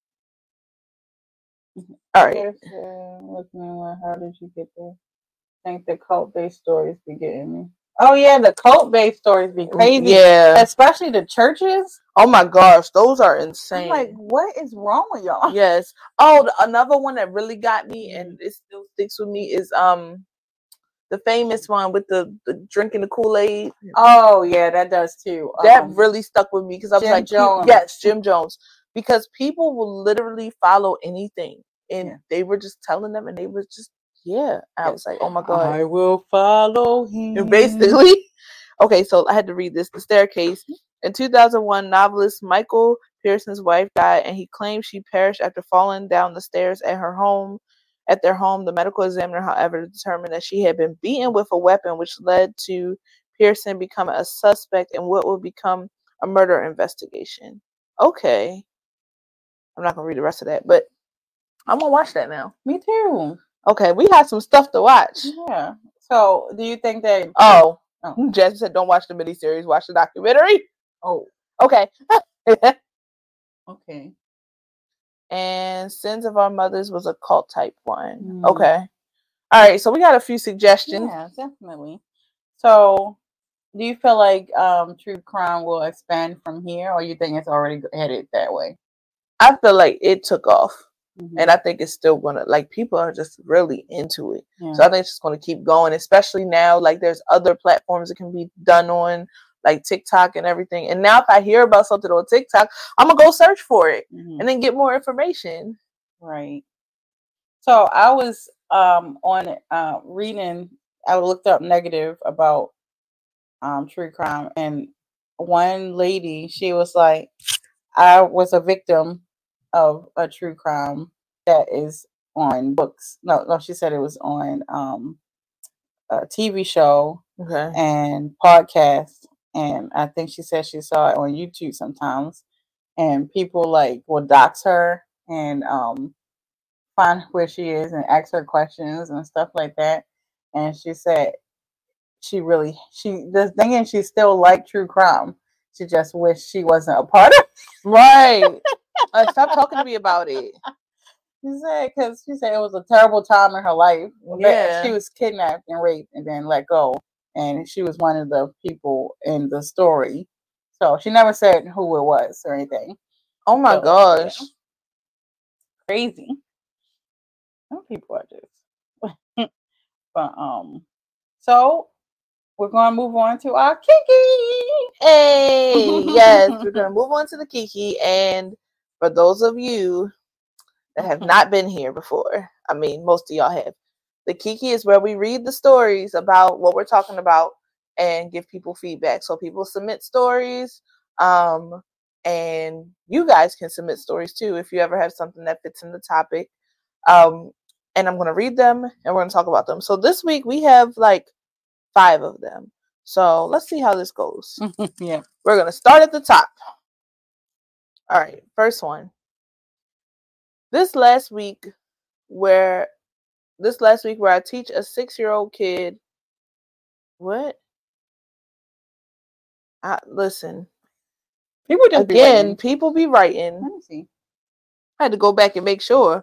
All right. How did you get there? I think the cult-based stories be getting me. Oh yeah, the cult-based stories be crazy. Yeah, especially the churches. Oh my gosh, those are insane. I'm like, what is wrong with y'all? Yes. Oh, another one that really got me and it still sticks with me is the famous one with the drinking the Kool-Aid. Oh yeah, that does too. That really stuck with me because I was like, Jones. Yes, Jim Jones. Because people will literally follow anything. And they were just telling them and they were just, I was like, oh my God. I will follow him. Basically. Okay, so I had to read this. The Staircase. In 2001, novelist Michael Pearson's wife died and he claimed she perished after falling down the stairs at her home At their home, the medical examiner, however, determined that she had been beaten with a weapon, which led to Pearson becoming a suspect in what would become a murder investigation. Okay. I'm not going to read the rest of that, but I'm going to watch that now. Me too. Okay, we have some stuff to watch. Yeah. So, do you think that... Oh. Jasmine said, don't watch the miniseries, watch the documentary. Oh. Okay. Okay. And Sins of Our Mothers was a cult type one. Okay. All right, so we got a few suggestions. Yeah, definitely. So, do you feel like true crime will expand from here, or you think it's already headed that way? I feel like it took off. And I think it's still gonna, like, people are just really into it. Yeah. So I think it's just gonna keep going, especially now. Like, there's other platforms that can be done on, like TikTok and everything. And now if I hear about something on TikTok, I'm gonna go search for it and then get more information. Right. So I was on reading. I looked up negative about true crime, and one lady, she was like, I was a victim of a true crime that is on books. No, she said it was on a TV show and podcast, and I think she said she saw it on YouTube sometimes, and people like will dox her and find where she is and ask her questions and stuff like that. And she said the thing is, she still liked true crime. She just wished she wasn't a part of it. Right. Stop talking to me about it. She said it was a terrible time in her life. Yeah. She was kidnapped and raped and then let go. And she was one of the people in the story. So she never said who it was or anything. Oh my gosh. Yeah. Crazy. Some people are just. But so we're going to move on to our Kiki. Hey, yes, we're going to move on to the Kiki. And for those of you that have not been here before, I mean, most of y'all have. The Kiki is where we read the stories about what we're talking about and give people feedback. So people submit stories, and you guys can submit stories too if you ever have something that fits in the topic. And I'm going to read them and we're going to talk about them. So this week we have like 5 of them. So let's see how this goes. Yeah. We're going to start at the top. All right. First one. This last week where I teach a 6-year-old kid. What? Listen. People be writing. Let me see. I had to go back and make sure.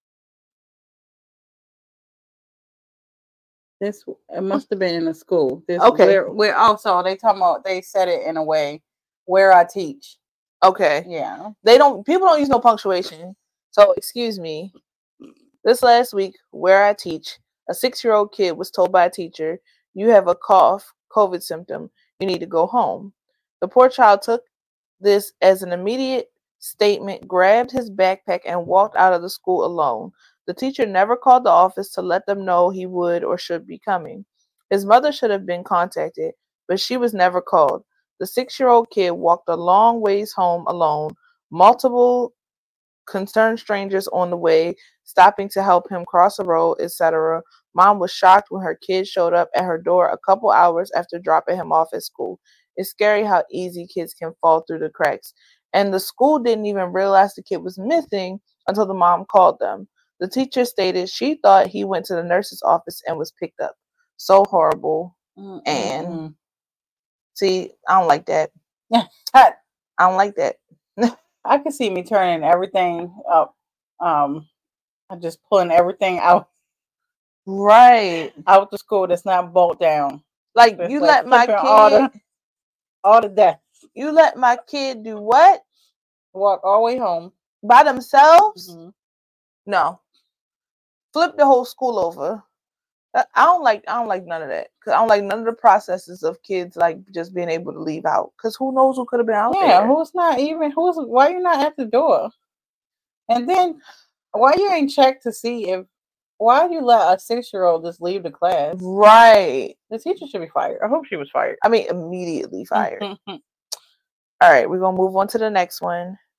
It must have been in the school. Okay. Where also they talking about, they said it in a way where I teach. Okay. Yeah. People don't use no punctuation. So excuse me. This last week where I teach, a 6-year-old kid was told by a teacher, you have a cough, COVID symptom. You need to go home. The poor child took this as an immediate statement, grabbed his backpack, and walked out of the school alone. The teacher never called the office to let them know he would or should be coming. His mother should have been contacted, but she was never called. The 6-year-old kid walked a long ways home alone, multiple concerned strangers on the way, stopping to help him cross a road, etc. Mom was shocked when her kid showed up at her door a couple hours after dropping him off at school. It's scary how easy kids can fall through the cracks. And the school didn't even realize the kid was missing until the mom called them. The teacher stated she thought he went to the nurse's office and was picked up. So horrible. And see, I don't like that. I don't like that. I can see me turning everything up. I'm just pulling everything out. Right. Out the school that's not bolted down. Like, you let my kid all the desks. You let my kid do what? Walk all the way home by themselves? Mm-hmm. No. Flip the whole school over. I don't like none of that. Cause I don't like none of the processes of kids like just being able to leave out. Cause who knows who could have been out there? Yeah, why you not at the door? And then why you ain't checked to see why you let a 6-year-old just leave the class? Right. The teacher should be fired. I hope she was fired. I mean, immediately fired. All right, we're gonna move on to the next one.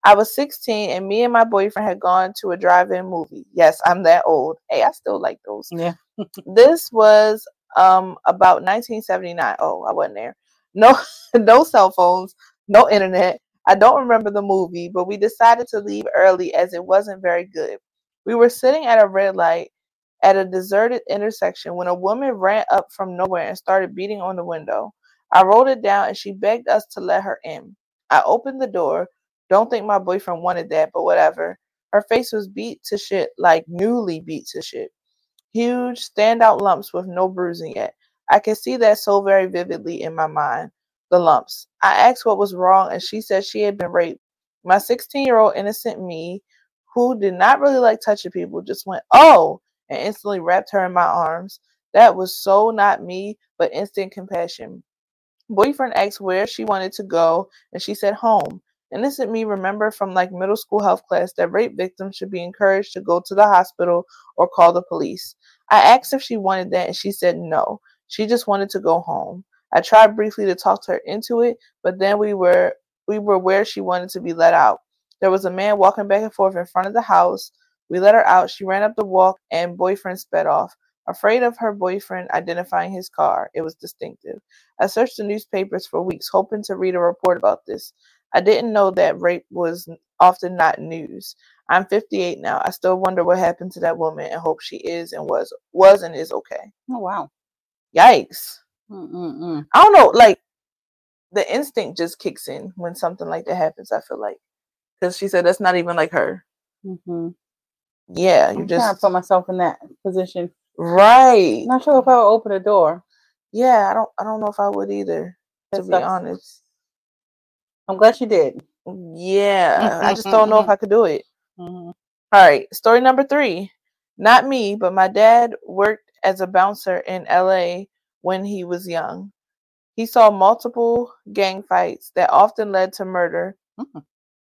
I was 16 and me and my boyfriend had gone to a drive-in movie. Yes, I'm that old. Hey, I still like those. Yeah. This was about 1979. Oh, I wasn't there. No, no cell phones, no internet. I don't remember the movie, but we decided to leave early as it wasn't very good. We were sitting at a red light at a deserted intersection when a woman ran up from nowhere and started beating on the window. I rolled it down and she begged us to let her in. I opened the door. Don't think my boyfriend wanted that, but whatever. Her face was beat to shit, like newly beat to shit. Huge, standout lumps with no bruising yet. I can see that so very vividly in my mind. The lumps. I asked what was wrong, and she said she had been raped. My 16-year-old innocent me, who did not really like touching people, just went, oh, and instantly wrapped her in my arms. That was so not me, but instant compassion. Boyfriend asked where she wanted to go, and she said home. Innocent me remember from like middle school health class that rape victims should be encouraged to go to the hospital or call the police. I asked if she wanted that, and she said no. She just wanted to go home. I tried briefly to talk to her into it, but then we were where she wanted to be let out. There was a man walking back and forth in front of the house. We let her out. She ran up the walk, and boyfriend sped off. Afraid of her boyfriend identifying his car. It was distinctive. I searched the newspapers for weeks, hoping to read a report about this. I didn't know that rape was often not news. I'm 58 now. I still wonder what happened to that woman and hope she is and was and is okay. Oh, wow. Yikes. Mm-mm-mm. I don't know, like, the instinct just kicks in when something like that happens, I feel like. Because she said that's not even like her. Mm-hmm. Yeah, you I'm trying to just... put myself in that position. Right. Not sure if I would open the door. Yeah, I don't know if I would either, That to be sucks. honest. I'm glad you did. Yeah, I just don't know if I could do it. Mm-hmm. All right, story number 3. Not me, but my dad worked as a bouncer in LA when he was young. He saw multiple gang fights that often led to murder Mm-hmm.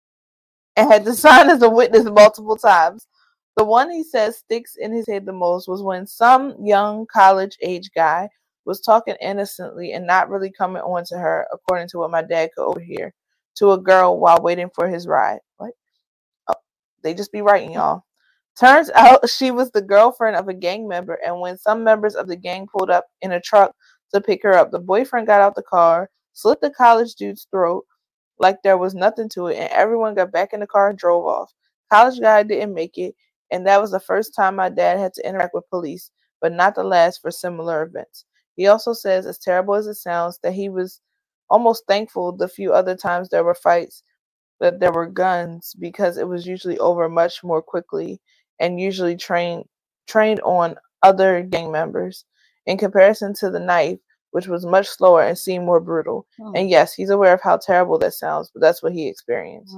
and had to sign as a witness multiple times. The one he says sticks in his head the most was when some young college age guy was talking innocently and not really coming on to her, according to what my dad could overhear, to a girl while waiting for his ride. What? Oh, they just be writing, y'all. Turns out she was the girlfriend of a gang member, and when some members of the gang pulled up in a truck to pick her up, the boyfriend got out the car, slit the college dude's throat like there was nothing to it, and everyone got back in the car and drove off. College guy didn't make it, and that was the first time my dad had to interact with police, but not the last for similar events. He also says, as terrible as it sounds, that he was almost thankful the few other times there were fights that there were guns because it was usually over much more quickly and usually trained on other gang members in comparison to the knife, which was much slower and seemed more brutal. And yes, he's aware of how terrible that sounds, but that's what he experienced.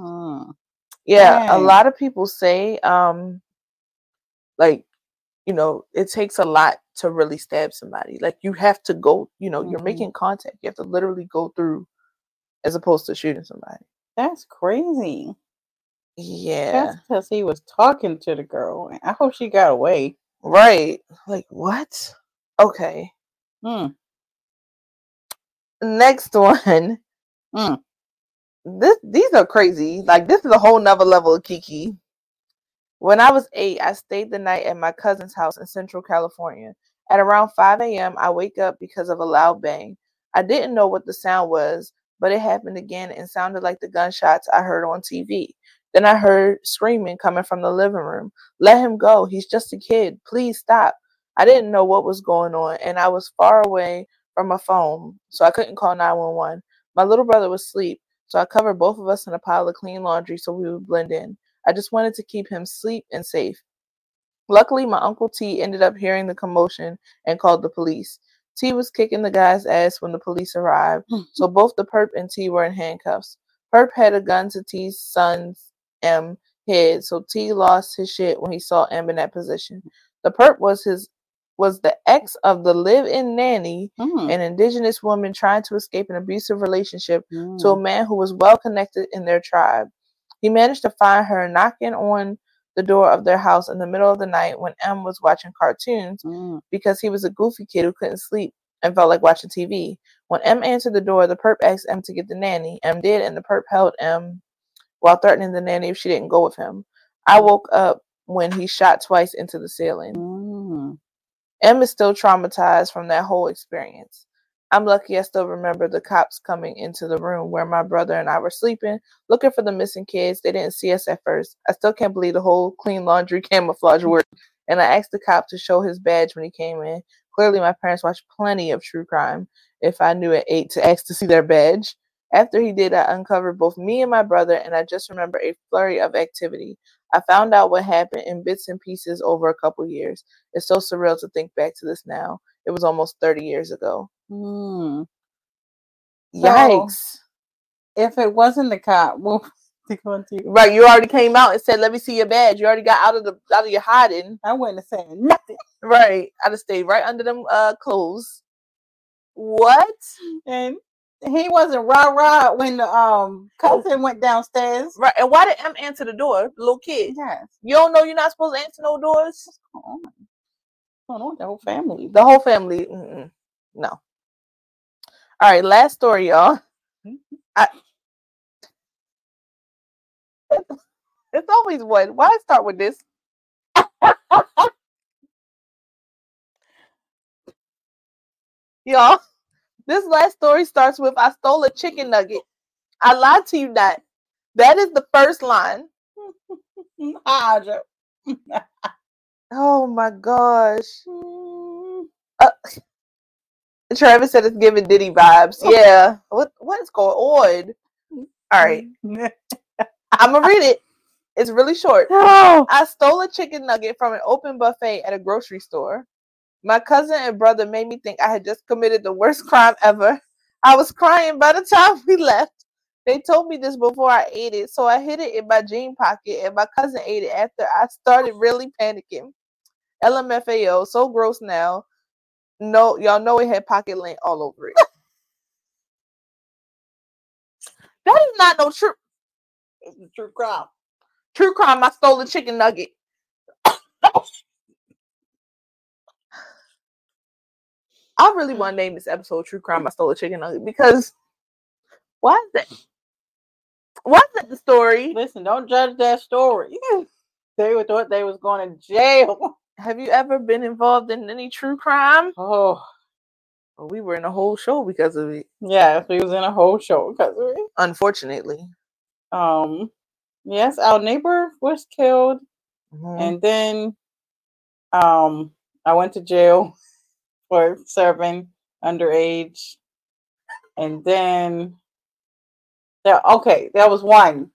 Yeah, a Dang. lot of people say like, you know, it takes a lot to really stab somebody. Like, you have to go, you know, you're making contact. You have to literally go through as opposed to shooting somebody. That's crazy. Yeah. That's because he was talking to the girl. I hope she got away. Right. Like, what? Okay. Next one. These are crazy. Like, this is a whole nother level of Kiki. When I was 8, I stayed the night at my cousin's house in Central California. At around 5 a.m., I wake up because of a loud bang. I didn't know what the sound was, but it happened again and sounded like the gunshots I heard on TV. Then I heard screaming coming from the living room. Let him go. He's just a kid. Please stop. I didn't know what was going on, and I was far away from my phone, so I couldn't call 911. My little brother was asleep, so I covered both of us in a pile of clean laundry so we would blend in. I just wanted to keep him asleep and safe. Luckily, my Uncle T ended up hearing the commotion and called the police. T was kicking the guy's ass when the police arrived, so both the perp and T were in handcuffs. Perp had a gun to T's son's head, so T lost his shit when he saw M in that position. The perp was the ex of the live-in nanny, an indigenous woman trying to escape an abusive relationship to a man who was well connected in their tribe. He managed to find her knocking on the door of their house in the middle of the night when M was watching cartoons because he was a goofy kid who couldn't sleep and felt like watching TV. When M answered the door, the perp asked M to get the nanny. M did, and the perp held M while threatening the nanny if she didn't go with him. I woke up when he shot twice into the ceiling. M is still traumatized from that whole experience. I'm lucky I still remember the cops coming into the room where my brother and I were sleeping, looking for the missing kids. They didn't see us at first. I still can't believe the whole clean laundry camouflage worked. And I asked the cop to show his badge when he came in. Clearly, my parents watched plenty of true crime. If I knew at 8 to ask to see their badge. After he did, I uncovered both me and my brother, and I just remember a flurry of activity. I found out what happened in bits and pieces over a couple years. It's so surreal to think back to this now. It was almost 30 years ago. Yikes. So, if it wasn't the cop, what was he going to? Right, you already came out and said, "Let me see your badge." You already got out of your hiding. I wouldn't have said nothing. Right. I'd have stayed right under them clothes. What? And he wasn't rah-rah when the cousin went downstairs. Right. And why did M answer the door? The little kid. Yes. You don't know you're not supposed to answer no doors? What's going on with the whole family? The whole family. No. All right, last story, y'all. It's always one. Why start with this? Y'all, this last story starts with, I stole a chicken nugget. I lied to you not. That is the first line. Oh my gosh. Travis said it's giving Diddy vibes. Yeah. What is going on? All right. I'm going to read it. It's really short. I stole a chicken nugget from an open buffet at a grocery store. My cousin and brother made me think I had just committed the worst crime ever. I was crying by the time we left. They told me this before I ate it, so I hid it in my jean pocket, and my cousin ate it after I started really panicking. LMFAO, so gross now. No, y'all know it had pocket lint all over it. That is not no true. It's a true crime. True crime, I stole a chicken nugget. I really want to name this episode True Crime, I Stole a Chicken Nugget, because why is that? Why is that the story? Listen, don't judge that story. They thought they was going to jail. Have you ever been involved in any true crime? Oh. Well, we were in a whole show because of it. Yes, we was in a whole show because of it. Unfortunately. Yes, our neighbor was killed. And then I went to jail for serving underage. And then there was one.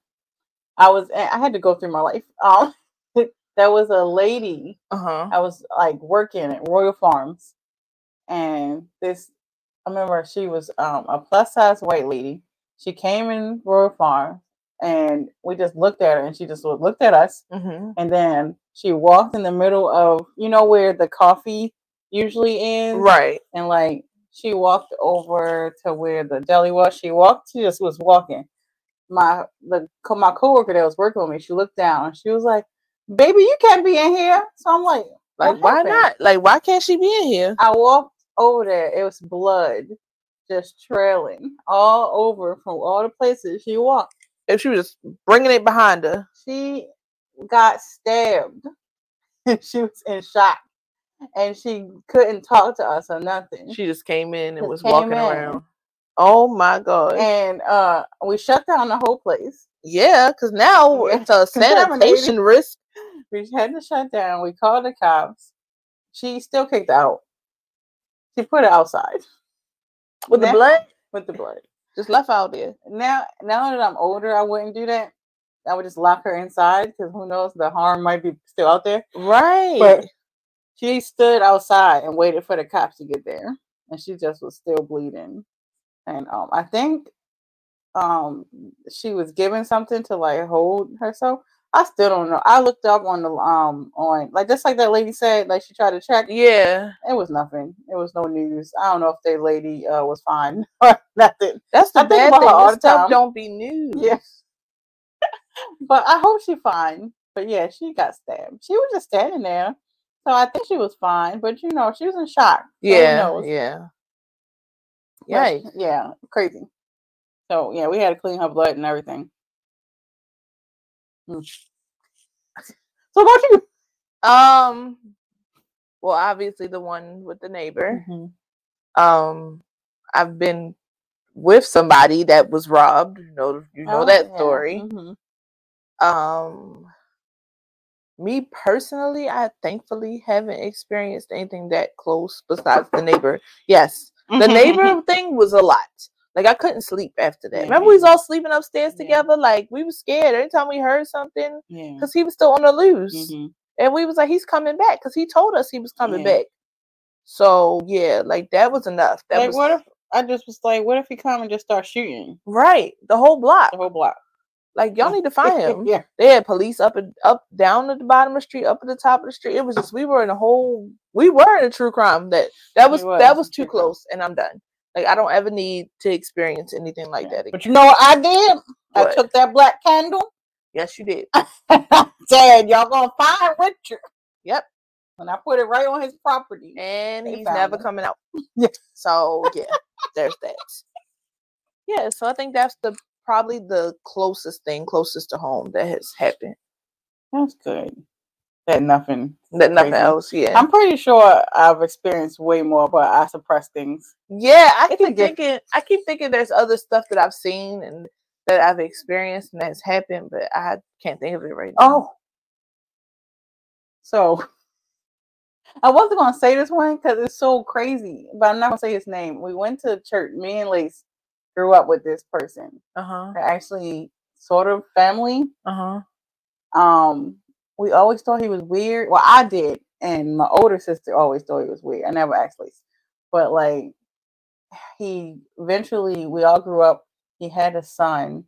I had to go through my life. There was a lady. I was like working at Royal Farms, and I remember she was a plus size white lady. She came in Royal Farms, and we just looked at her, and she just looked at us, and then she walked in the middle of, you know, where the coffee usually is, right? And like she walked over to where the deli was. She just was walking. My coworker that was working with me, she looked down and she was like, "Baby, you can't be in here." So I'm like, why not? Like, why can't she be in here? I walked over there. It was blood just trailing all over from all the places she walked. If she was just bringing it behind her. She got stabbed. She was in shock. And she couldn't talk to us or nothing. She just came in and was walking around. Oh my God. And we shut down the whole place. Yeah, because now it's a sanitation risk. We had to shut down. We called the cops. She still kicked out. She put it outside. With the blood? With the blood. Just left out there. Now that I'm older, I wouldn't do that. I would just lock her inside, because who knows, the harm might be still out there. Right. But she stood outside and waited for the cops to get there. And she just was still bleeding. And I think she was given something to like hold herself. I still don't know. I looked up on the on like, just like that lady said, like she tried to check. Yeah. It was nothing. It was no news. I don't know if that lady was fine or nothing. That's the bad thing. All the stuff don't be news. Yeah. But I hope she's fine. But yeah, she got stabbed. She was just standing there. So I think she was fine. But you know, she was in shock. Yeah. Yeah. Yeah. Yeah. Crazy. So yeah, we had to clean her blood and everything. So what you? Well, obviously the one with the neighbor. Mm-hmm. I've been with somebody that was robbed. You know that story. Mm-hmm. Me personally, I thankfully haven't experienced anything that close besides the neighbor. Yes, the neighbor thing was a lot. Like, I couldn't sleep after that. Remember, we was all sleeping upstairs together? Like, we was scared every time we heard something because he was still on the loose. And we was like, he's coming back because he told us he was coming back. So, yeah, like, that was enough. That was, what if I just was like, what if he come and just start shooting? Right. The whole block. Like, y'all need to find him. They had police up, down at the bottom of the street, up at the top of the street. It was just, we were in a true crime. That was too close, and I'm done. Like, I don't ever need to experience anything like that again. But you know what I did? What? I took that black candle. Yes, you did. Said, y'all gonna find Richard. Yep. And I put it right on his property. And he's never coming out. So, yeah, there's that. Yeah, so I think that's probably the closest to home that has happened. That's good. That nothing else. Yeah, I'm pretty sure I've experienced way more, but I suppress things. Yeah, I keep thinking there's other stuff that I've seen and that I've experienced and that's happened, but I can't think of it right now. Oh, so I wasn't gonna say this one because it's so crazy, but I'm not gonna say his name. We went to church. Me and Lace grew up with this person. They're actually sort of family. We always thought he was weird. Well, I did, and my older sister always thought he was weird. I never asked Lace, but like, we all grew up. He had a son.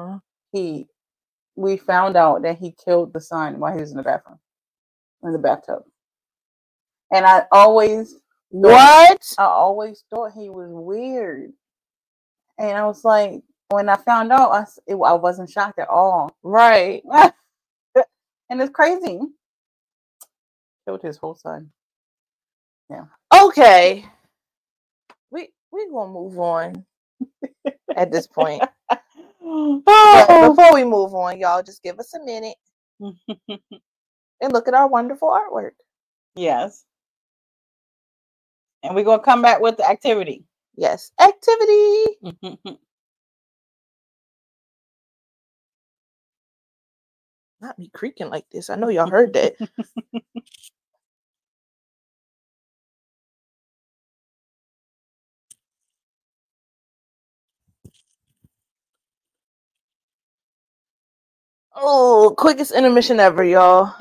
We found out that he killed the son while he was in the bathtub. And I always thought he was weird. And I was like, when I found out, I wasn't shocked at all. Right. And it's crazy. Killed his whole son. Yeah. Okay. We gonna move on at this point. But before we move on, y'all just give us a minute and look at our wonderful artwork. Yes. And we're gonna come back with the activity. Yes, activity. Not me creaking like this. I know y'all heard that. Oh, quickest intermission ever, y'all.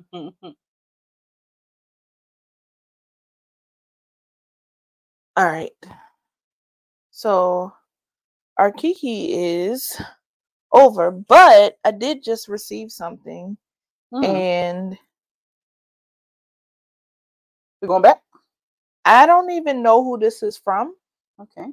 All right. So our Kiki is over, but I did just receive something. And we're going back? I don't even know who this is from. Okay.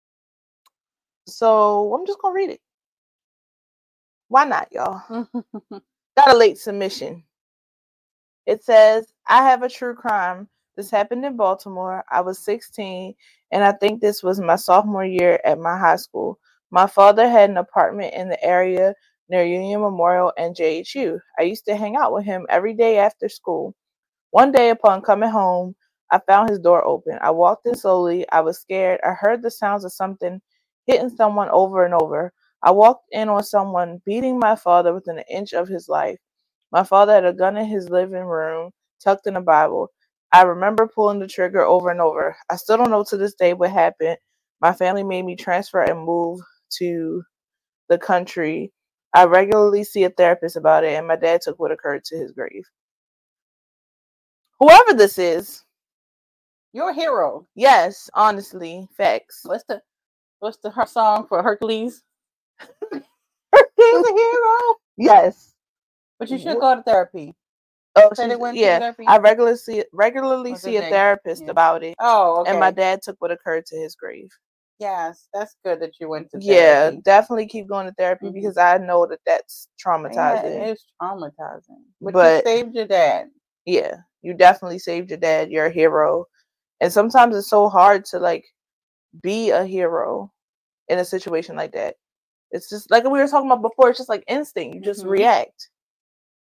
So I'm just going to read it. Why not, y'all? Got a late submission. It says, I have a true crime. This happened in Baltimore. I was 16, and I think this was my sophomore year at my high school. My father had an apartment in the area near Union Memorial and JHU. I used to hang out with him every day after school. One day, upon coming home, I found his door open. I walked in slowly. I was scared. I heard the sounds of something hitting someone over and over. I walked in on someone beating my father within an inch of his life. My father had a gun in his living room, tucked in a Bible. I remember pulling the trigger over and over. I still don't know to this day what happened. My family made me transfer and move to the country. I regularly see a therapist about it, and my dad took what occurred to his grave. Whoever this is, you're a hero. Yes, honestly, facts. What's her song for Hercules? Hercules a hero. Yes, but you should go to therapy. Oh, yeah. I regularly see a therapist about it. Oh, okay. And my dad took what occurred to his grave. Yes, that's good that you went to therapy. Yeah, definitely keep going to therapy because I know that that's traumatizing. Yeah, it's traumatizing. But you saved your dad. Yeah, you definitely saved your dad. You're a hero. And sometimes it's so hard to like be a hero in a situation like that. It's just like we were talking about before. It's just like instinct. You just react.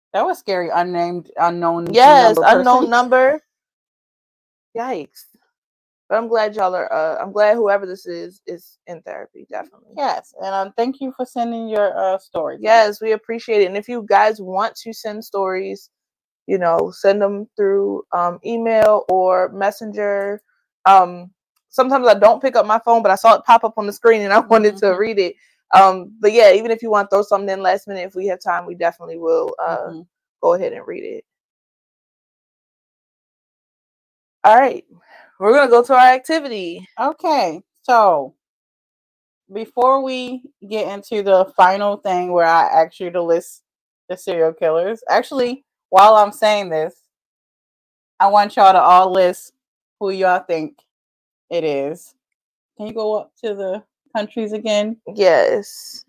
That was scary. Unknown. Yes, number unknown person. number. Yikes. But I'm glad y'all are. I'm glad whoever this is in therapy. Definitely. Yes, and thank you for sending your story. Yes, we appreciate it. And if you guys want to send stories, you know, send them through email or messenger. Sometimes I don't pick up my phone, but I saw it pop up on the screen and I wanted to read it. But yeah, even if you want to throw something in last minute, if we have time, we definitely will go ahead and read it. All right, we're gonna go to our activity. Okay, so before we get into the final thing where I ask you to list the serial killers, actually, while I'm saying this, I want y'all to all list who y'all think it is. Can you go up to the countries again? Yes.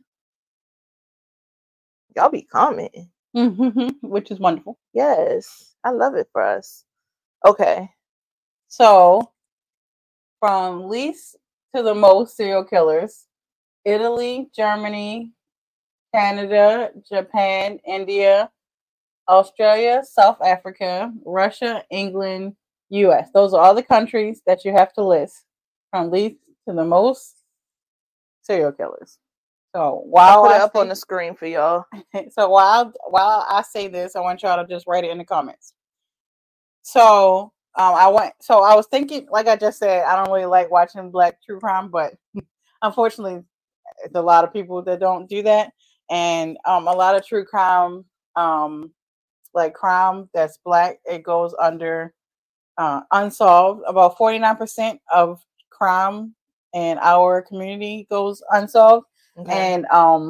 Y'all be commenting. Which is wonderful. Yes, I love it for us. Okay. So, from least to the most serial killers, Italy, Germany, Canada, Japan, India, Australia, South Africa, Russia, England, US. Those are all the countries that you have to list from least to the most serial killers. So while I'll put it up on the screen for y'all. So while I say this, I want y'all to just write it in the comments. So I was thinking, like I just said, I don't really like watching black true crime, but unfortunately, there's a lot of people that don't do that, and a lot of true crime, like crime that's black, it goes under unsolved. About 49% of crime in our community goes unsolved, and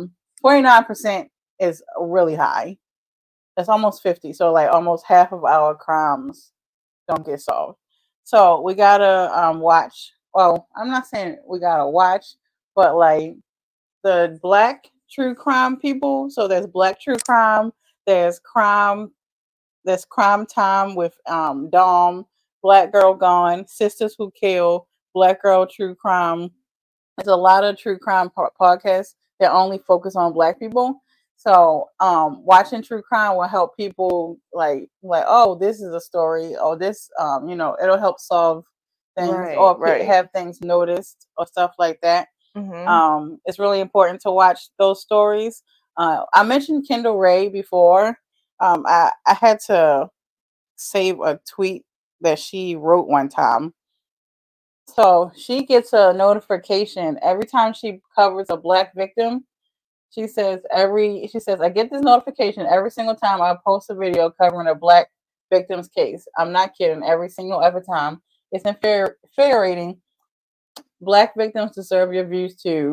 49% is really high. That's almost 50. So like almost half of our crimes don't get solved. So we gotta watch. Well, I'm not saying we gotta watch, but like the black true crime people. So there's black true crime. There's crime. There's Crime Time with Dom, Black Girl Gone, Sisters Who Kill, Black Girl True Crime. There's a lot of true crime podcasts that only focus on black people. So watching true crime will help people like oh, this is a story, or this it'll help solve things, or have things noticed or stuff like that. It's really important to watch those stories. I mentioned Kendall Ray before. I had to save a tweet that she wrote one time. So she gets a notification every time she covers a black victim. She says, I get this notification every single time I post a video covering a black victim's case. I'm not kidding. Every single time. It's infuriating. Black victims deserve your views too.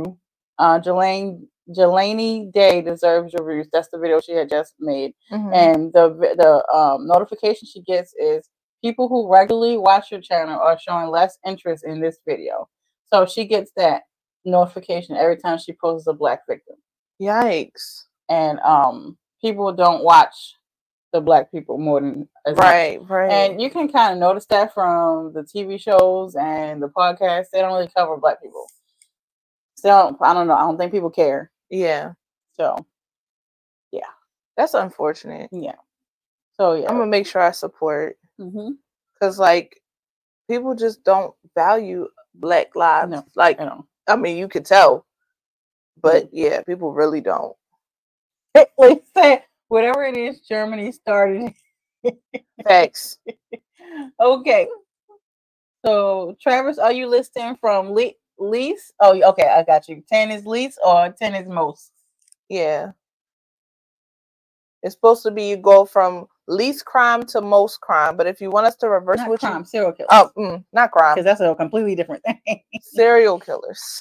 Jelani Day deserves your views. That's the video she had just made. And the notification she gets is people who regularly watch your channel are showing less interest in this video. So she gets that notification every time she posts a black victim. Yikes. And people don't watch the black people more than right. And you can kind of notice that from the TV shows and the podcasts. They don't really cover black people. So I don't know. I don't think people care. Yeah. So yeah, that's unfortunate. Yeah. So yeah, I'm gonna make sure I support. Because like people just don't value black lives. No, like I mean, you could tell, but yeah, people really don't. Like say whatever it is, Germany started. Facts. Okay. So Travis, are you listing from least? Oh, okay, I got you. 10 is least or 10 is most? Yeah. It's supposed to be you go from least crime to most crime, but if you want us to reverse not crime, serial killers. Oh, not crime. Because that's a completely different thing. Serial killers.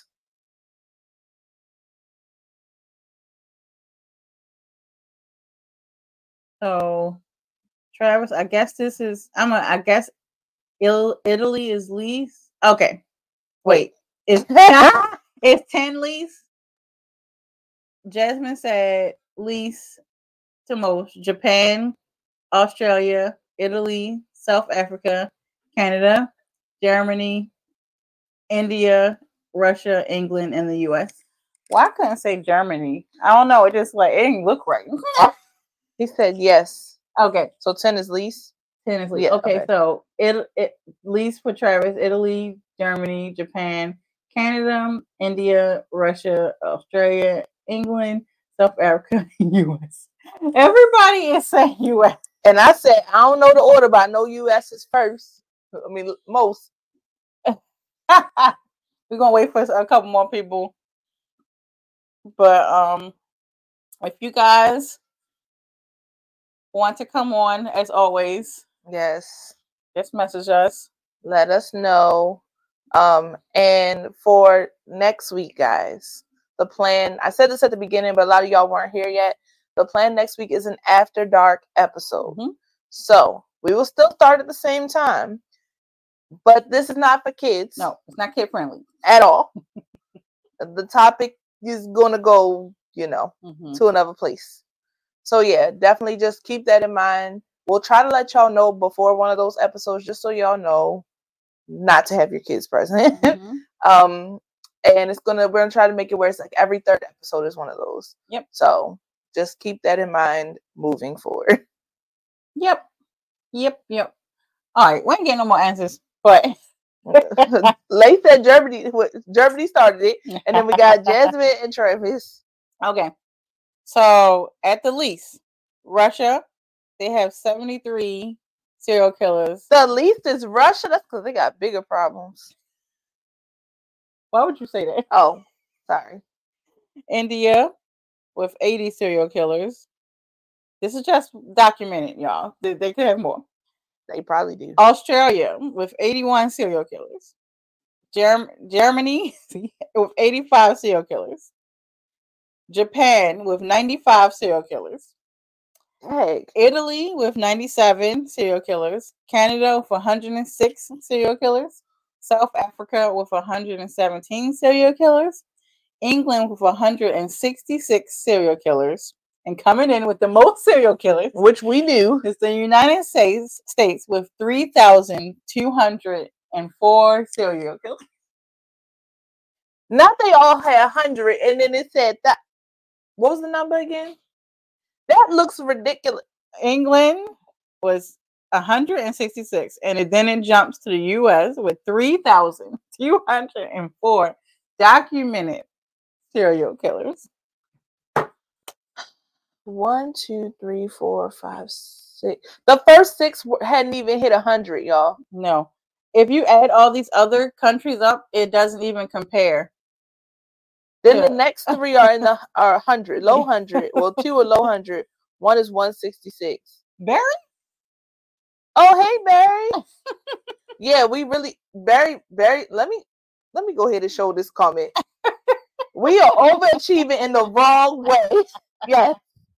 So, Travis, I guess this is. I guess Italy is least. Okay. Wait. It's 10 least. Jasmine said least to most. Japan, Australia, Italy, South Africa, Canada, Germany, India, Russia, England, and the US. Well, I couldn't say Germany. I don't know. It just like it didn't look right. He said yes. Okay. So 10 is least? 10 is least. Yeah, okay, so it least for Travis, Italy, Germany, Japan, Canada, India, Russia, Australia, England, South Africa, US. Everybody is saying US. And I said, I don't know the order, but I know US is first. I mean, most. We're going to wait for a couple more people. But if you guys want to come on, as always, yes, just message us. Let us know. And for next week, guys, the plan, I said this at the beginning, but a lot of y'all weren't here yet. The plan next week is an After Dark episode. Mm-hmm. So we will still start at the same time, but this is not for kids. No, it's not kid friendly at all. The topic is going to go, to another place. So yeah, definitely just keep that in mind. We'll try to let y'all know before one of those episodes, just so y'all know not to have your kids present. Mm-hmm. And we're gonna try to make it where it's like every third episode is one of those. Yep. So just keep that in mind moving forward. Yep. All right, we ain't getting no more answers, but Leigh said Germany started it, and then we got Jasmine and Travis. Okay. So at the least, Russia, they have 73 serial killers. The least is Russia? That's because they got bigger problems. Why would you say that? Oh, sorry. India with 80 serial killers. This is just documented, y'all. They could have more. They probably do. Australia with 81 serial killers. Germany with 85 serial killers. Japan with 95 serial killers. Heck. Italy with 97 serial killers. Canada with 106 serial killers. South Africa with 117 serial killers. England with 166 serial killers. And coming in with the most serial killers, which we knew, is the United States with 3,204 serial killers. Not they all had 100, and then it said that. What was the number again? That looks ridiculous. England was 166, and then it jumps to the U.S. with 3,204 documented serial killers. 1, 2, 3, 4, 5, 6. The first 6 hadn't even hit 100, y'all. No. If you add all these other countries up, it doesn't even compare. Then the next 3 are in the 100, low 100. Well, 2 are low 100. 1 is 166. Barry? Oh, hey, Barry. Yeah, we really Barry. Let me go ahead and show this comment. We are overachieving in the wrong way. Yes.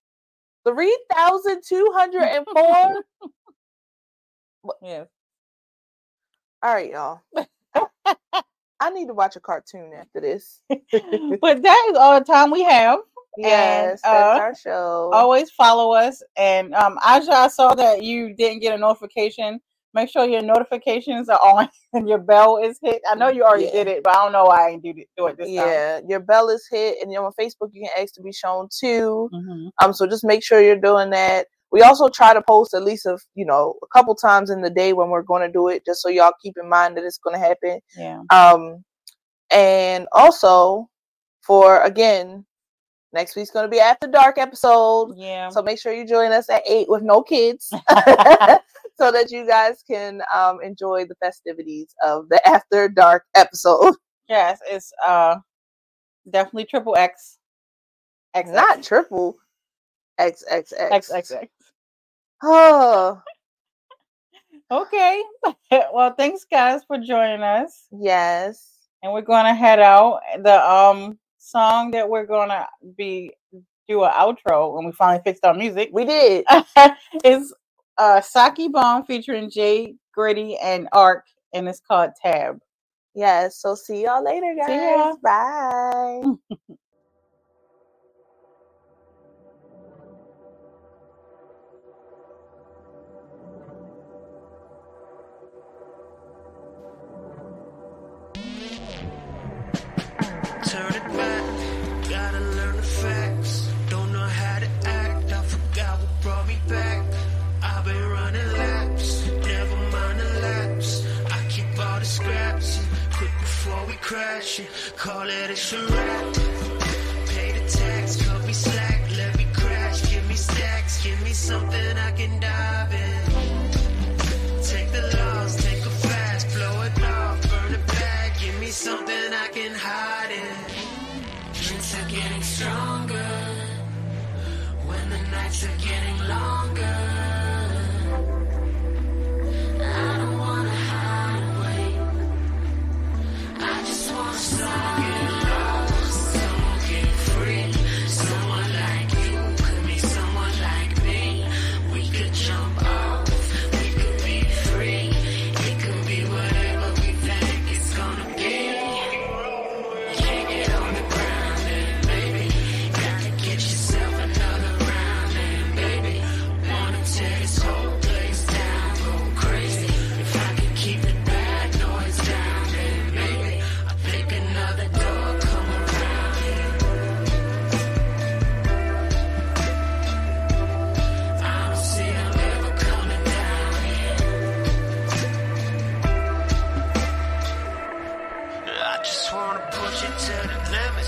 3,204. Yeah. All right, y'all. I need to watch a cartoon after this. But that is all the time we have. Yes, and, that's our show. Always follow us. And Aja, I saw that you didn't get a notification. Make sure your notifications are on and your bell is hit. I know you already did it, but I don't know why I didn't do it this time. Yeah, your bell is hit, and on Facebook you can ask to be shown too. Mm-hmm. So just make sure you're doing that. We also try to post at least a couple times in the day when we're going to do it, just so y'all keep in mind that it's going to happen. Yeah. And also next week's going to be After Dark episode. Yeah. So make sure you join us at 8 with no kids. So that you guys can enjoy the festivities of the After Dark episode. Yes, it's definitely triple X. Not triple XXX. XXX. Oh. Okay. Well, thanks guys for joining us. Yes. And we're gonna head out. The song that we're gonna do an outro when we finally fixed our music. We did. Is Saki Bomb featuring Jay Gritty and Ark, and it's called Tab. Yes, so see y'all later, guys. See ya. Bye. Turn it back, gotta learn the facts. Don't know how to act, I forgot what brought crashing, call it a charade. Pay the tax, cut me slack, let me crash, give me stacks, give me something I can dive in. Take the loss, take a fast, blow it off, burn it back, give me something I can hide in. Drinks are getting stronger, when the nights are getting longer. I don't wanna hide away, I just want someone get lost, someone get free, someone like you could be someone like me. We could jump off, we could be free, it could be whatever we think it's gonna be. Can't get on the ground and baby, got to get yourself another round and baby, wanna tear this whole place down, go crazy. If I can keep the bad noise down then maybe I'll pick another door, come around here. I don't see them ever coming down here. I just wanna push it to the limit,